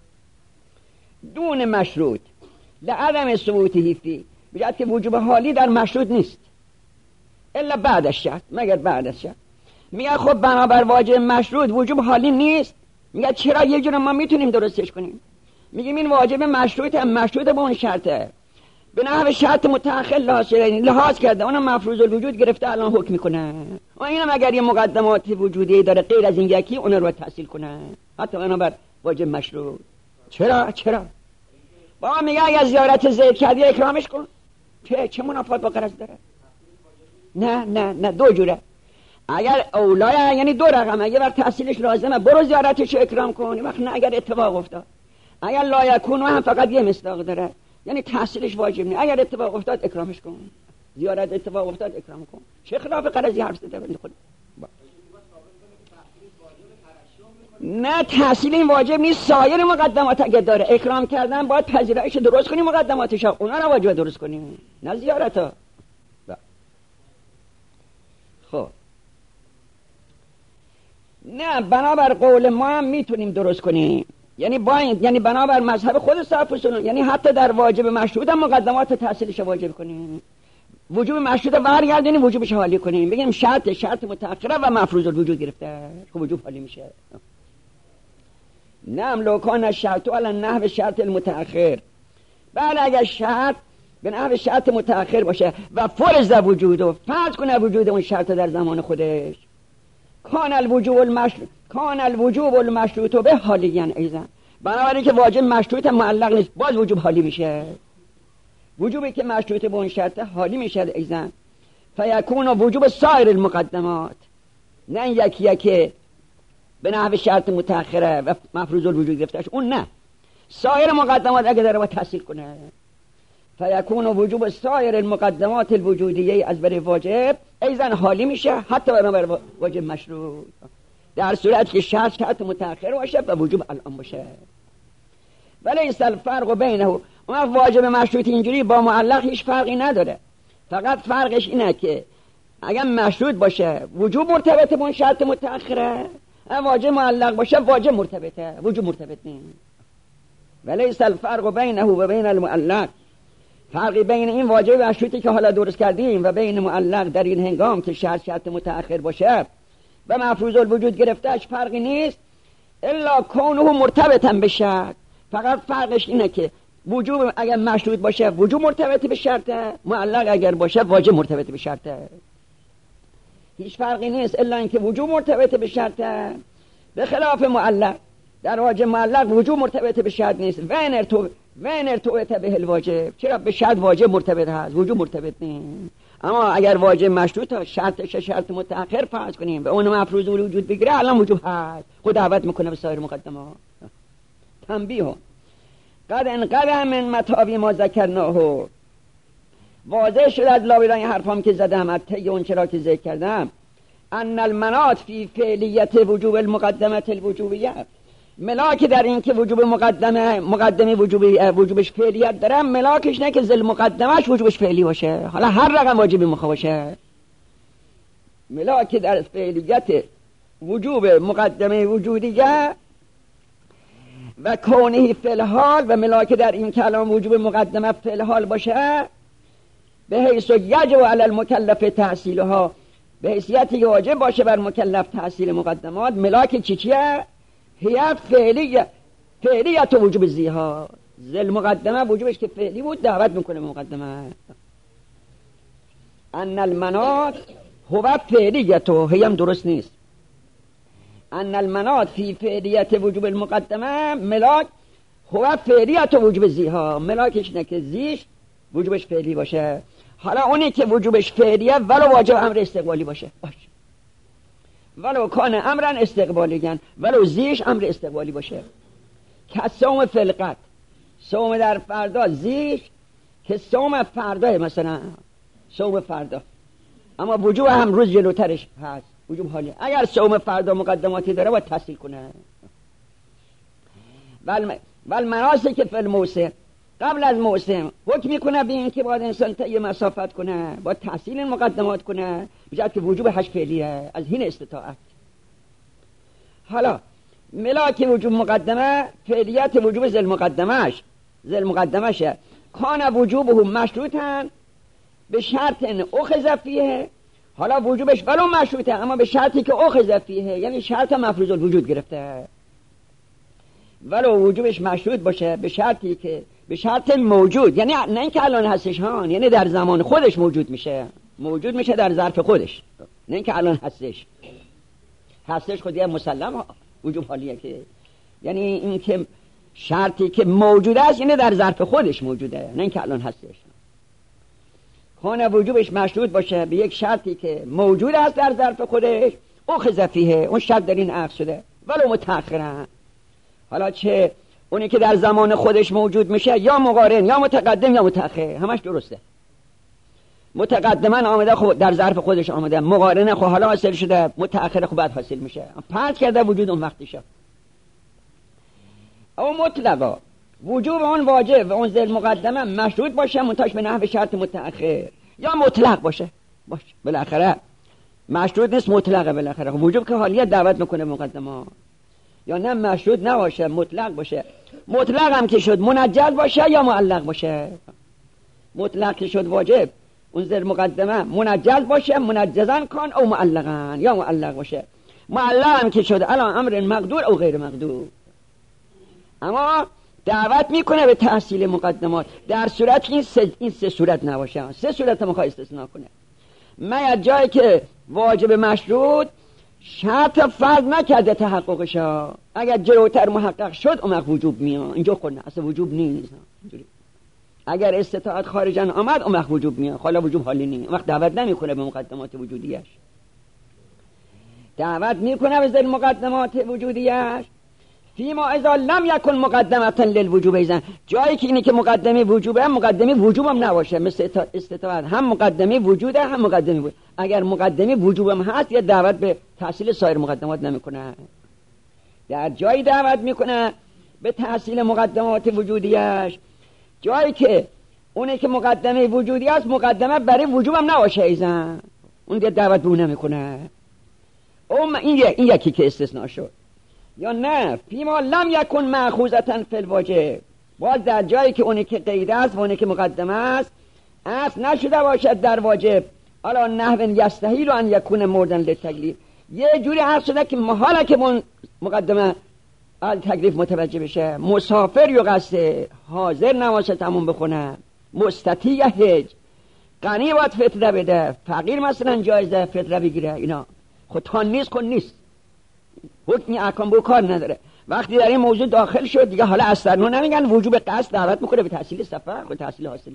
Speaker 1: دون مشروط لعدم ثبوته فی، بجد که وجوب حالی در مشروط نیست الا بعد از شرط، مگر بعد از شرط. میگه خب بنابر واجب مشروط وجوب حالی نیست، میگه چرا؟ یه جور ما میتونیم درستش کنیم. میگیم این واجب مشروط هم مشروط به اون شرطه، به نحو شرط متأخر لحاظ کرده، اونم مفروض الوجود گرفته الان حکم میکنه. و اینم اگر یه مقدمات وجودی داره غیر از این یکی، اون رو تحصیل کنه حتی بنابر واجب مشروط. چرا؟ چرا؟ بابا میگه اگر زیارت زید کردی اکرامش کن، چه چه منافات با قرض داره؟ نه نه نه، دو جوره. اگر اولای یعنی دو رقم، اگه بر تحصیلش لازمه برو زیارتش اکرام کنی، وقت نه اگر اتفاق افتاد. اگر لا یکون هم فقط یه مصداق داره، یعنی تحصیلش واجب نیست، اگر اتفاق افتاد اکرامش کن، زیارت اتفاق افتاد اکرام کن. چه خلاف قرضی حرف زده بنده خود؟ نه تحصیل این واجب نیست، سایر مقدمات اگه داره اکرام کردن باید پذیرایش درست کنی، مقدماتش اونا رو واجب درست کنی، نه زیارتا. خب نه، بنابر قول ما هم میتونیم درست کنیم، یعنی باید، یعنی بنابر مذهب خود صاحب فصول، یعنی حتی در واجب مشروط هم مقدمات تحصیلش واجب کنیم، وجوب مشروط برگردونیم وجوبش حالی کنیم، بگیم شرط شرط متأخره و مفروض الوجود گرفته، خب وجوب حالی میشه. نعم لو کان الشرط علی نحو شرط المتأخر، بله اگر شرط به نحو شرط متأخر باشه و فرض وجود و فرض کنه وجود اون شرط در زمان خودش، کان الوجوب المشروط کان الوجوب المشروط به حالیان ایضا، بنابراین که واجب مشروط معلق نیست باز وجوب حالی میشه، وجوبی که مشروط به اون شرط حالی میشه ایضا. فیکون وجوب سایر المقدمات، نه یکی یکی به نحو شرط متأخره و مفروض الوجود گرفتش، اون نه، سایر مقدمات اگه داره با تحصیل کنه. فیکون وجوب سایر المقدمات الوجودیه از بر واجب ایضا حالی میشه حتی بر واجب مشروط، در صورت که شرط شرط متأخر باشه و وجوب الان باشه. ولی الفرق بینه، اون واجب مشروط اینجوری با معلق هیچ فرقی نداره، فقط فرقش اینه که اگر مشروط باشه وجوب مرتبطه با اون شرط متأخره، واجب معلق باشه واجب مرتبطه، وجوب مرتبط نیست. ولی الفرق بینه و بین المعلق، فرقی بین این واجب مشروطی که حالا درست کردیم و بین معلق در این هنگام که شرط شرط متأخر باشه و مفروض الوجود گرفتهش فرقی نیست الا کونه مرتبطا به شرط، فقط فرقش اینه که وجوب اگر مشروط باشه وجوب مرتبط به شرطه، معلق اگر باشه واجب مرتبط به شرطه، هیچ فرقی نیست الا اینکه وجوب مرتبط به شرطه، به خلاف معلق. در واجب معلق وجوب مرتبط به شرط نیست، و ان تو و ان ارتبط به الواجب، چرا به شرط واجب مرتبط هست وجوب مرتبط نیست. اما اگر واجب مشروط شرطش شرط متأخر فرض کنیم به اون مفروض الوجود بگیره الان وجوب هست، خود دعوت میکنه به سایر مقدمات. تنبیه قد انقدر من مطابی ما ذکرناه، واضح شد از لابلای حرفام که زدم از طی اون چرا که ذکر کردم، ان المنات فی فعلیت وجوب المقدمه الوجوبیه، ملاک در این که وجوب مقدمه مقدمه وجوبی وجوبش فعلیت داره، ملاکش نه که ذل مقدمش وجوبش فعلی باشه، حالا هر رقم واجبی مخ باشه، ملاک در فعلیت وجوب مقدمه وجودیه و کونه فی الحال، و ملاک در این کلام وجوب مقدمه فی الحال باشه، به حیث یجب علی المکلف تحصیلها، به حیثیتی که واجب باشه بر مکلف تحصیل مقدمات. ملاک چی چیه؟ هیئت فعلیه، فعلیت وجوب زیها. ذل مقدمه وجوبش که فعلی بود دعوت میکنه مقدمه. ان المنات هو فعلیت و هیم درست نیست. ان المنات فی فعلیت وجوب المقدمه ملاک هو فعلیت وجوب زیها. ملاکش نه که زیش وجوبش فعلی باشه. حالا اونی که وجوبش فعلیه ولو واجب امر استقبالی باشه باشه، ولو کان امرن استقبالیگن، ولو زیش امر استقبالی باشه. که صوم فلقت، صوم در فردا، زیش که صوم فردا، مثلا صوم فردا اما وجوب هم روز جلوترش هست، وجوب حالی. اگر صوم فردا مقدماتی داره باید تحصیل کنه. ول ول مناسک فی الموسم، قبل از موسم حکم میکنه به این که باید انسان طی مسافت کنه، باید تحصیل مقدمات کنه، بجد که وجوب هش فعلیه از این استطاعت. حالا ملاک وجوب مقدمه فعلیت وجوب ذل مقدمش، ذل مقدمشه. کان وجوبه مشروطن به شرط اخذ فیه. حالا وجوبش ولو مشروطه اما به شرطی که اخذ فیه، یعنی شرط مفروض الوجود گرفته. ولو وجوبش مشروط باشه به شرطی که به شرط موجود، یعنی نه اینکه الان هستش ها، یعنی در زمان خودش موجود میشه، موجود میشه در ظرف خودش، نه اینکه الان هستش. هستش خودی مسلم وجوب حالیه، که یعنی این که شرطی که موجود است یعنی در ظرف خودش موجوده، نه اینکه الان هستش. خانه وجوبش مشروط باشه به یک شرطی که موجود است در ظرف خودش، اخذ فیه، اون شرط در این عقد شده ولو متأخرا. حالا چه اونی که در زمان خودش موجود میشه یا مقارن یا متقدم یا متأخر، همش درسته. متقدما آمده خب در ظرف خودش آمده، مقارنه خب حالا حاصل شده، متأخر خب بعد حاصل میشه، پرت کرده وجود اون وقتشه. او مطلقا وجوب اون واجب و اون ذل مقدمه مشروط باشه منتاش به نحو شرط متأخر، یا مطلق باشه باشه بالاخره مشروط نیست، مطلقه بالاخره. خب وجوب که حالیت دعوت میکنه مقدمه، یا نه مشروط نباشه مطلق باشه. مطلق هم که شد منجز باشه یا معلق باشه. مطلق که شد واجب اون ذل مقدمه منجز باشه، منجزن کن او معلقن، یا معلق باشه. معلق هم که شد الان امر مقدور او غیر مقدور، اما دعوت میکنه به تحصیل مقدمات در صورت این سه, این سه صورت نباشه. سه صورت میخواد استثناء کنه. من جایی که واجب مشروط شرط فرض نکرده تحققش، اگر جلوتر محقق شد اون وقت وجوب میاد. اینجا خود نه، اصلا وجوب نیست. اگر استطاعت خارجن آمد اون وقت وجوب میاد، حالا وجوب حالی نیست، اون وقت دعوت نمیکنه به مقدمات وجودیش. دعوت میکنه به ذل مقدمات وجودیش فیما اذا لم یکن مقدمتا للوجوب. ایزن جایی که اینه که مقدمه وجوبه هم مقدمه وجوبم نباشه، مثل استطاعت هم مقدمه وجوده هم مقدمه وجود. اگر مقدمه وجوبم هست یا دعوت به تحصیل سایر مقدمات نمیکنه. در جایی دعوت میکنه به تحصیل مقدمات وجودیش جایی که اونه که مقدمه وجودی است مقدمه برای وجوبم نباشه، ایزن اون دیگه دعوت به اون نمیکنه. اون این, این یکی که استثناء شد. یا نه فیما لم یکن مأخوذة فی الواجب، باز در جایی که اونی که قید است و اونی که مقدمه است اصل نشده باشد در واجب، الا نحو یستحیل ان یکون موردن للتکلیف، یه جوری عرض شده که محاله که اون مقدمه ال تکلیف متوجه بشه. مسافر یا قصد حاضر نماز تموم بخونه، مستطیع هج، غنی باید فطره بده، فقیر مثلا جایزه فطره بگیره، اینا خود تان نیست کن نیست، حکمی احکام به کار نداره. وقتی در این موضوع داخل شد دیگه حالا اصلا نمیگن وجوب قصد دعوت میکنه به تحصیل سفر و تحصیل حاصله.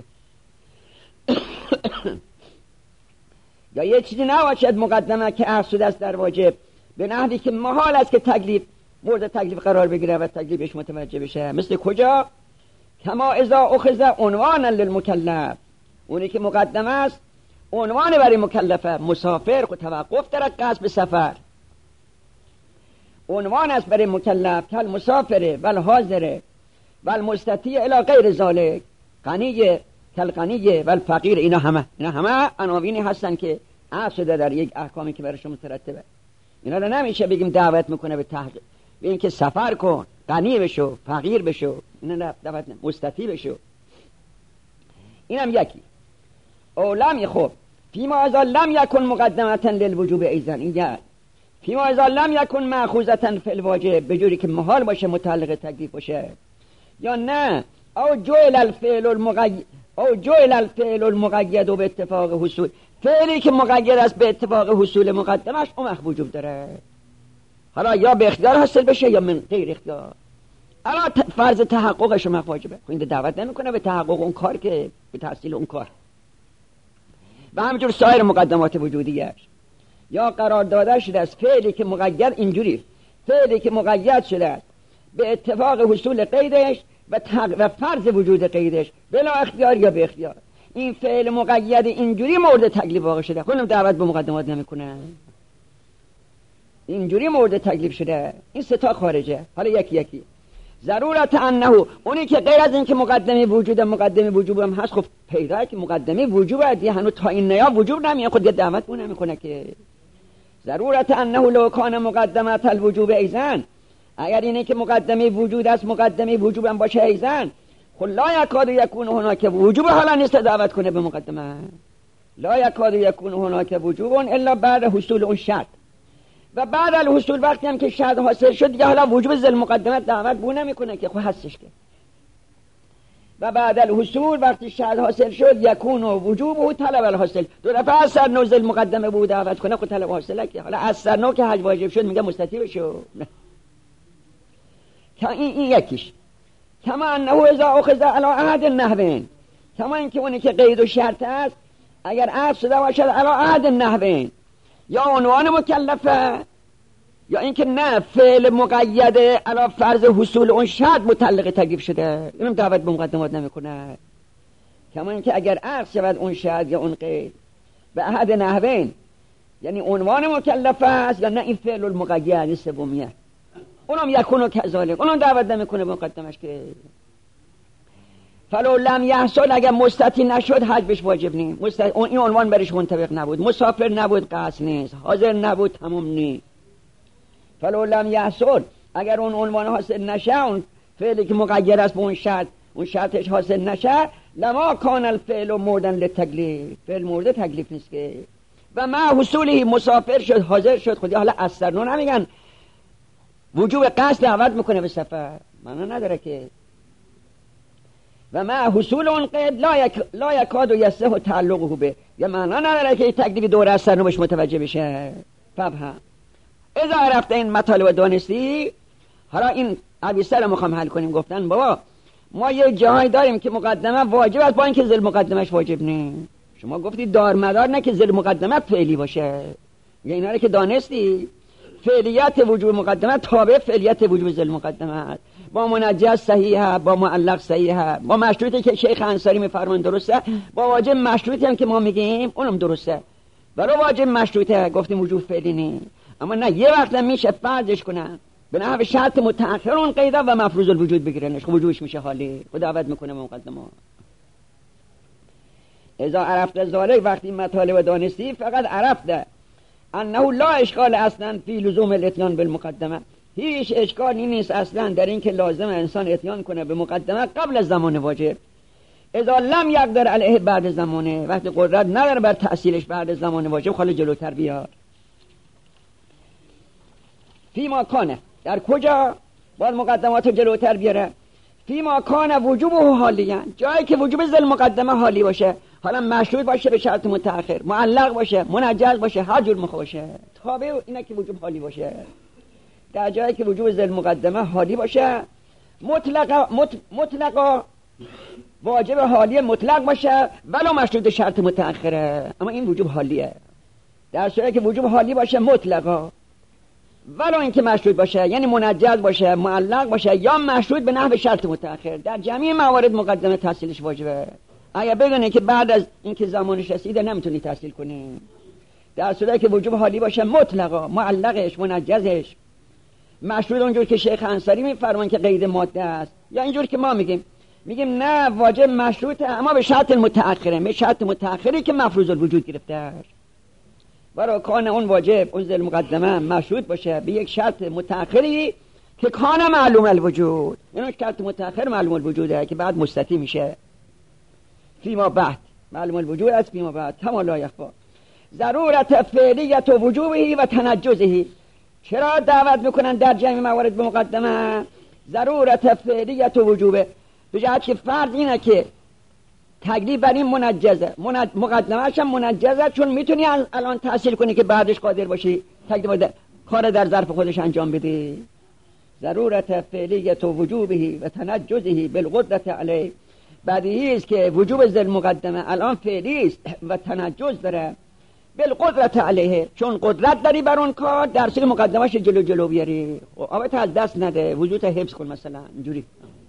Speaker 1: یا یه چیزی نباشد مقدمه که اصل است در واجب به نحوی که محال است که تکلیف مورد تکلیف قرار بگیره و تکلیفش متوجه بشه. مثل کجا؟ کما اذا اخذ عنوانا للمکلف، اونی که مقدمه است عنوان برای مکلفه، مسافر خود توقف در قصد به سفر عنوان است برای مکلف، کل مسافره ول حاضره ول مستطیع الی غیر ذالک، غنیه کل غنیه ول فقیر. اینا همه اینا همه عناوینی هستن که عرض شده در یک احکامی که برای شما مترتبه. اینا رو نمیشه بگیم دعوت میکنه به تحقیق به این که سفر کن، غنی بشو، فقیر بشو، اینا دعوت نه، مستطیع بشو. اینم یکی. اولم خب فیما اذا لم یکن مقدمتا للوجوب ایزن، این فیما اذا لم یکن مأخوذتا فی الواجب، به جوری که محال باشه متعلق تکلیف باشه، یا نه او جعل الفعل المقید او جعل الفعل المقید به اتفاق حصول، فعلی که مقید است به اتفاق حصول مقدمش اون وقت وجوب داره، حالا یا به اختیار حاصل بشه یا من غیر اختیار. الان فرض تحققش هم واجبه، این دعوت نمیکنه به تحقق اون کار که به تحصیل اون کار. و همینجور سایر مقدمات وجودیش یا قرار داده شده است فعلی که مقید، اینجوری فعلی که مقید شده است به اتفاق حصول قیدش و, تق... و فرض وجود قیدش بلا اختیار یا به اختیار. این فعل مقید اینجوری مورد تکلیف واقع شده، خودم دعوت به مقدمات نمیکنه، اینجوری مورد تکلیف شده، این سه تا خارجه. حالا یکی یکی ضرورت انه، اونی که غیر از این که مقدمه وجود مقدمه وجوب هم هست، خب پیدا که مقدمه وجوب دیگه هنوز تا این نیا وجوب نمیاد، خود دعوت بو نمیکنه که. ضرورت انه لو کان مقدمه الوجوب ایزن، اگر اینه که مقدمه وجود است مقدمه وجوب هم باشه ایزن، خب لا یکاد یکون هناک وجوب، حالا نیست دعوت کنه به مقدمه. لا یکاد یکون هناک وجوب الا بعد حصول اون شرط، و بعد الحصول وقتی هم که شرط حاصل شد دیگه حالا وجوب ذل مقدمت دعوت بو نمیکنه که خب هستش که. و بعد الحصول وقتی شرط حاصل شد یکون و وجوب و طلب الحاصل، دو دفعه اثر نو ذل مقدمه بود دعوت کنه خب طلب حاصله که. حالا اثر نو که حج واجب شد میگه مستطیع شو، که این, این یکیش. کما انه اذا اخذ علی عهد النحوین، کما اینکه اونی که قید و شرط است اگر عهد شده باشد علی عهد النحوین، یا عنوان مکلفه یا اینکه نه فعل مقیده علی فرض حصول اون شرط متعلق تکلیف شده، اینم دعوت به مقدمات نمیکنه. کما اینکه اگر عقد شود اون شرط یا اون قید به عهد نحوین، یعنی عنوان مکلفه است یا نه این فعل المقید سومیه، اونم یکونو کذالک، اونم دعوت نمیکنه به مقدمش که. فلو لم یحصل، اگر مستطیع نشد حج بهش واجب نیست، مستط... این عنوان برش منطبق نبود، مسافر نبود قصد نیست، حاضر نبود تمام نیست. فلو لم یحصل، اگر اون عنوان حاصل نشه، اون فعلی که مقید است به اون شرط اون شرطش حاصل نشه، لما کان الفعل موردن للتکلیف، فعل مورد تکلیف نیست که. و ما حصولی مسافر شد حاضر شد، خودی حالا اثر نو نمیگن وجوب قصد دعوت میکنه به سفر، معنا نداره که. و ما حصول اون قید لا یک لا یکاد یصح تعلقه به، یا معنا نداره که تکلیف دور اثر نو بهش متوجه بشه. فهم اذا عرفت این مطالب دانستی. حالا این ابیسر رو میخوام حل کنیم. گفتن بابا ما یه جایی داریم که مقدمه واجب است با اینکه ذل مقدمش واجب نیست. شما گفتی دار مدار نه که ذل مقدمه فعلی باشه، یا اینا رو که دانستی فعلیت وجوب مقدمه تابع فعلیت وجوب ذل مقدمه، با منجز صحیحه، با معلق صحیحه، با مشروطی که شیخ انصاری میفرمان درسته، با واجب مشروطی هم که ما میگیم اونم درسته. برای واجب مشروطه گفتیم وجوب فعلی نیست، اما نه یه وقت میشه فرضش کنن به نحو شرط متأخر اون قیده و مفروض الوجود بگیرنش، خب وجودش میشه حالی، خود دعوت میکنه به مقدمه. اذا عرفت ذالک، وقتی مطالب دانستی فقط عرفت انه لا اشکال اصلا فی لزوم الاتیان بالمقدمه، هیچ اشکالی نیست اصلا در این که لازم انسان اتیان کنه به مقدمه قبل از زمان واجب. اذا لم یقدر علیه بعد زمانه، وقتی قدرت نداره بر تحصیلش بعد زمان واجب، خاله جلوتر بیار. فیما کانه، در کجا باید مقدمات رو جلوتر بیاره؟ فیما کانه وجوبه حالیاً، جایی که وجوب ذل مقدمه حالی باشه، حالا مشروط باشه به شرط متأخر، معلق باشه، منجز باشه، هر جور مخ باشه، تابع اینه که وجوب حالی باشه. در جایی که وجوب ذل مقدمه حالی باشه، مطلق مط... مطلقا واجب حالی مطلق باشه ولو مشروط شرط متأخره، اما این وجوب حالیه. در صورتی که وجوب حالی باشه مطلقا ولو اینکه مشروط باشه، یعنی منجز باشه، معلق باشه، یا مشروط به نحو شرط متأخر، در جمعی موارد مقدمه تحصیلش واجبه. اگه بدونی که بعد از اینکه زمانش رسیده نمیتونی تحصیل کنی. در صورتی که وجوب حالی باشه مطلقا، معلقش، منجزش، مشروط اونجور که شیخ انصاری میفرمان که قید ماده است، یا اینجور که ما میگیم میگیم نه واجب مشروطه اما به شرط متأخره، به شرط متأخری که مفروض الوجود گرفته. برای کان اون واجب اون ذل مقدمه مشروط باشه به یک شرط متأخری که کان معلوم الوجود، یعنی شرط متأخر معلوم الوجوده که بعد مستطیع میشه. فیما بعد معلوم الوجود است، فیما بعد کما لا یخفا. ضرورت فعلیت و وجوبهی و تنجزهی. چرا دعوت میکنن در جمع موارد به مقدمه؟ ضرورت فعلیت و وجوبه، به جهت که فرض اینه که تکلیف بر این منجزه، مقدمه‌اش هم منجزه، چون میتونی الان تحصیل کنی که بعدش قادر باشی تکلیف کار در ظرف خودش انجام بدی. ضرورت فعلیت و وجوبهی و تنجزهی بالقدرت علیه. بدیهی است که وجوب ذل مقدمه الان فعلی است و تنجز داره بالقدرت علیه، چون قدرت داری بر اون کار در سر مقدمه‌اش جلو جلو بیاری، آبت از دست نده، وجود حفظ کن. مثلا اینجوری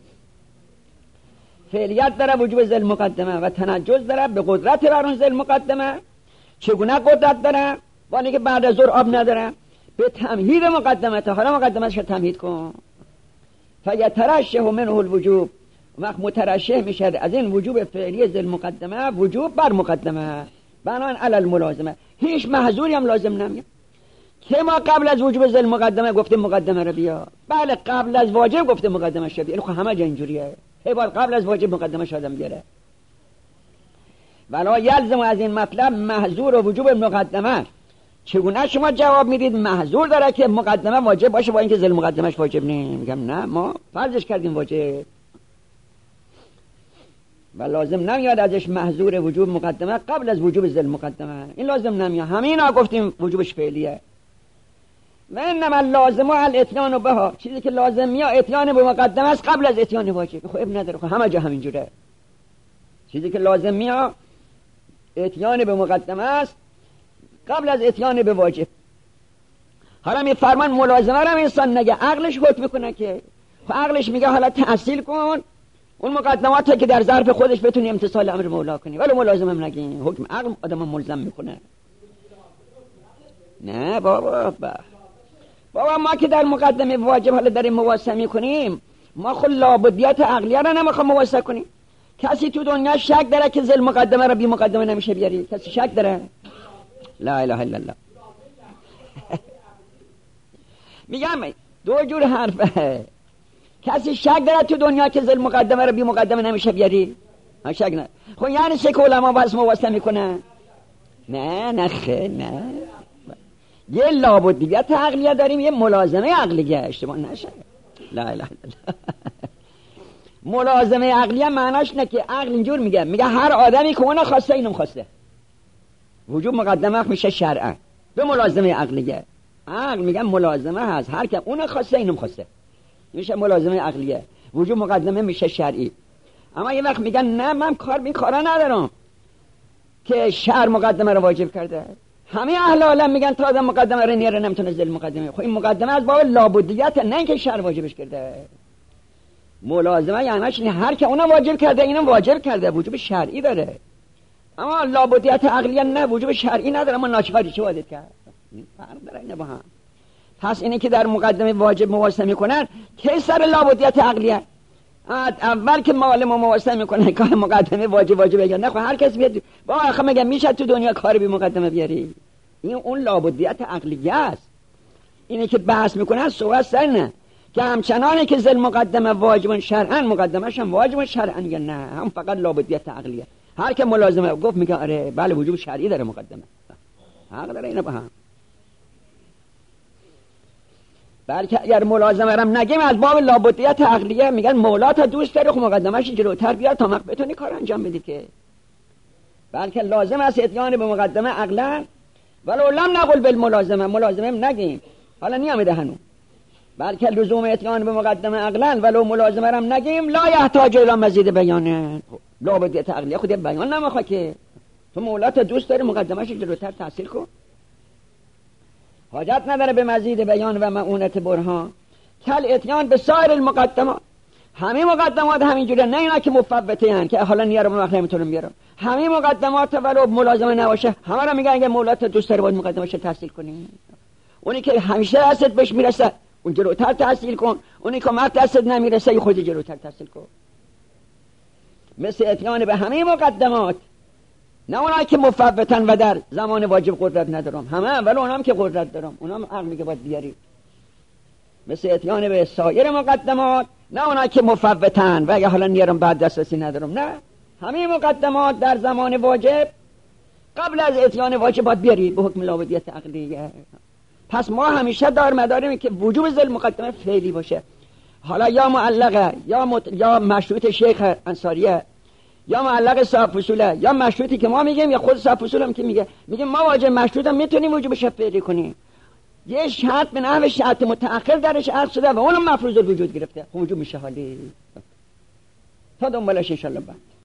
Speaker 1: فعلیت داره وجوب ذل مقدمه و تنجز داره به قدرت بر اون ذل مقدمه. چگونه قدرت داره؟ وانی که بعد از ظهر آب نداره، به تمهید مقدمه تا حالا مقدمه‌اش تمهید کن. فیترشح منه الوجوب، وقت مترشح میشه از این وجوب فعلی ذل مقدمه وجوب بر مقدمه بنان علی الملازمه. هیچ محظوری هم لازم نمیاد که ما قبل از وجوب ذل مقدمه گفتیم مقدمه رو بیا. بله قبل از واجب گفتیم مقدمه شو بیا، همه جا اینجوریه، هی بار قبل از واجب مقدمه شادم بیاره. ولا یلزم از این مطلب محظور و وجوب مقدمه. چگونه شما جواب میدید محظور داره که مقدمه واجب باشه با اینکه ذل مقدمهش واجب نیست؟ میگم نه، ما فرضش کردیم واجب و لازم نمیاد ازش محظور وجوب مقدمه قبل از وجوب ذل مقدمه، این لازم نمیاد. همینا گفتیم وجوبش فعلیه. و انما لازم الاتیان بها، چیزی که لازم میاد اتیان به مقدمه است قبل از اتیان واجب. خب اب نداره، خب همه جا همینجوره. چیزی که لازم میاد اتیان به مقدمه است قبل از اتیان به واجب. حالا می فرمان ملازمه رو انسان نگه، عقلش حکم میکنه که خب عقلش میگه حالا تحصیل کن اون مقدمات که در ظرف خودش بتونی امتثال امر مولا کنی، ولی ملازم هم نگی. حکم عقل آدم ملزم میکنه. نه بابا با. بابا ما که در مقدمه واجب حالا داریم مواسطه میکنیم، ما خود لابدیت عقلیه رو نمیخوام مواسطه کنیم. کسی تو دنیا شک داره که ذل مقدمه رو بی مقدمه نمیشه بیاری؟ کسی شک داره؟ لا اله الا الله. میگم دو جور حرفه. کسی شک داره تو دنیا که ذل مقدمه رو بی مقدمه نمیشه بیاری؟ شک نه. خب یعنی چه که علما باز مواسطه میکنن؟ نه نه خیلی نه. یه لابدیت عقلیه داریم، یه ملازمه عقلیه، اشتباه نشه. لا اله الا الله. ملازمه عقلیه معناش نه که عقل اینجور میگه، میگه هر آدمی که اونو خواسته اینم خواسته. وجوب مقدمه میشه شرعا به ملازمه عقلیه. عقل میگه ملازمه هست، هر که اونو خواسته اینم خواسته، میشه ملازمه عقلیه. وجوب مقدمه میشه شرعی. اما یه وقت میگن نه من کار بین کارا ندارم که شرع مقدمه رو واجب کرده. همه اهل عالم میگن تا آدم مقدمه رو نیاره نمیتونه ذل مقدمه. خب این مقدمه از باب لابدیت، نه اینکه شرع واجبش کرده. ملازمه یعنی هر که اونم واجب کرده اینم واجب کرده، وجوب شرعی داره. اما لابدیت عقلیه نه، وجوب شرعی نداره، اما ناچاری چه واجب کرد؟ فرق داره اینا با هم. پس اینه که در مقدمه واجب مواسطه میکنن که سر لابدیت عقلیه. اول که معلم مواسطه میکنن که مقدمه واجب واجب بگن، نه خب هر کس بیاد با آخه میگه میشه تو دنیا کاری بی مقدمه بیاری؟ این اون لابدیت عقلیه است. اینه که بحث میکنن صحبت سر نه که همچنانه که ذل مقدمه واجب شرعا، مقدمه‌ش هم واجب شرعا، یا نه هم فقط لابدیت عقلیه. هر که ملازمه گفت میگه آره بله وجوب شرعی داره مقدمه، حق داره اینا با هم. بلکه اگر ملازمه رم نگیم از باب لابدیت عقلیه، میگن مولا تا دوست داره خب مقدمه‌اش جلوتر بیار تا مق بتونی کار انجام بدی که. بلکه لازم است اتیان به مقدمه عقلا ولو لم نقل بالملازمه، ملازمه نگیم حالا نیامده هنوز. بلکه لزوم اتیان به مقدمه عقلا ولو ملازمه رم نگیم لا یحتاج الی مزید بیان. لابدیت عقلیه خود بیان نمیخواد که تو مولا تا دوست داره مقدمه‌اش جلوتر تحصیل کن، حاجت نداره به مزید بیان و معونت برهان. کل اتیان به سایر المقدمات، همه مقدمات همینجوره، نه اینا که مفوته هن که حالا نیارم وقت نمیتونم بیارم. همه مقدمات ولو ملازمه نباشه همه را میگن اگه مولا تا دوست داره باید مقدمه‌اش تحصیل کنی. اونی که همیشه دستت بهش میرسه اون جلوتر تحصیل کن، اونی که مرد دستت نمیرسه خودت جلوتر تحصیل کن. مثل اتیان به همه مقدمات، نه اونایی که مفوتن و در زمان واجب قدرت ندارم، همه ولی اونام که قدرت دارم اونام عقل میگه باید بیاری. مثل اتیان به سایر مقدمات، نه اونایی که مفوتن و اگه حالا نیارم بعد دسترسی ندارم، نه همه مقدمات در زمان واجب قبل از اتیان واجبات بیاری به حکم لابدیت عقلیه. پس ما همیشه دار مداریم که وجوب ذل مقدمه فعلی باشه. حالا یا معلقه یا مت... یا مشروط شیخ انصاریه یا معلق صاحب فصوله یا مشروطی که ما میگیم یا خود صاحب فصول هم که میگه میگیم ما واجب مشروط هم میتونیم وجوبش فعلی کنیم. یه شرط به نحو شرط متأخر درش عرض شده و اونم مفروض الوجود گرفته، وجوب میشه حالی تا دنبالش ان شاء الله بعد.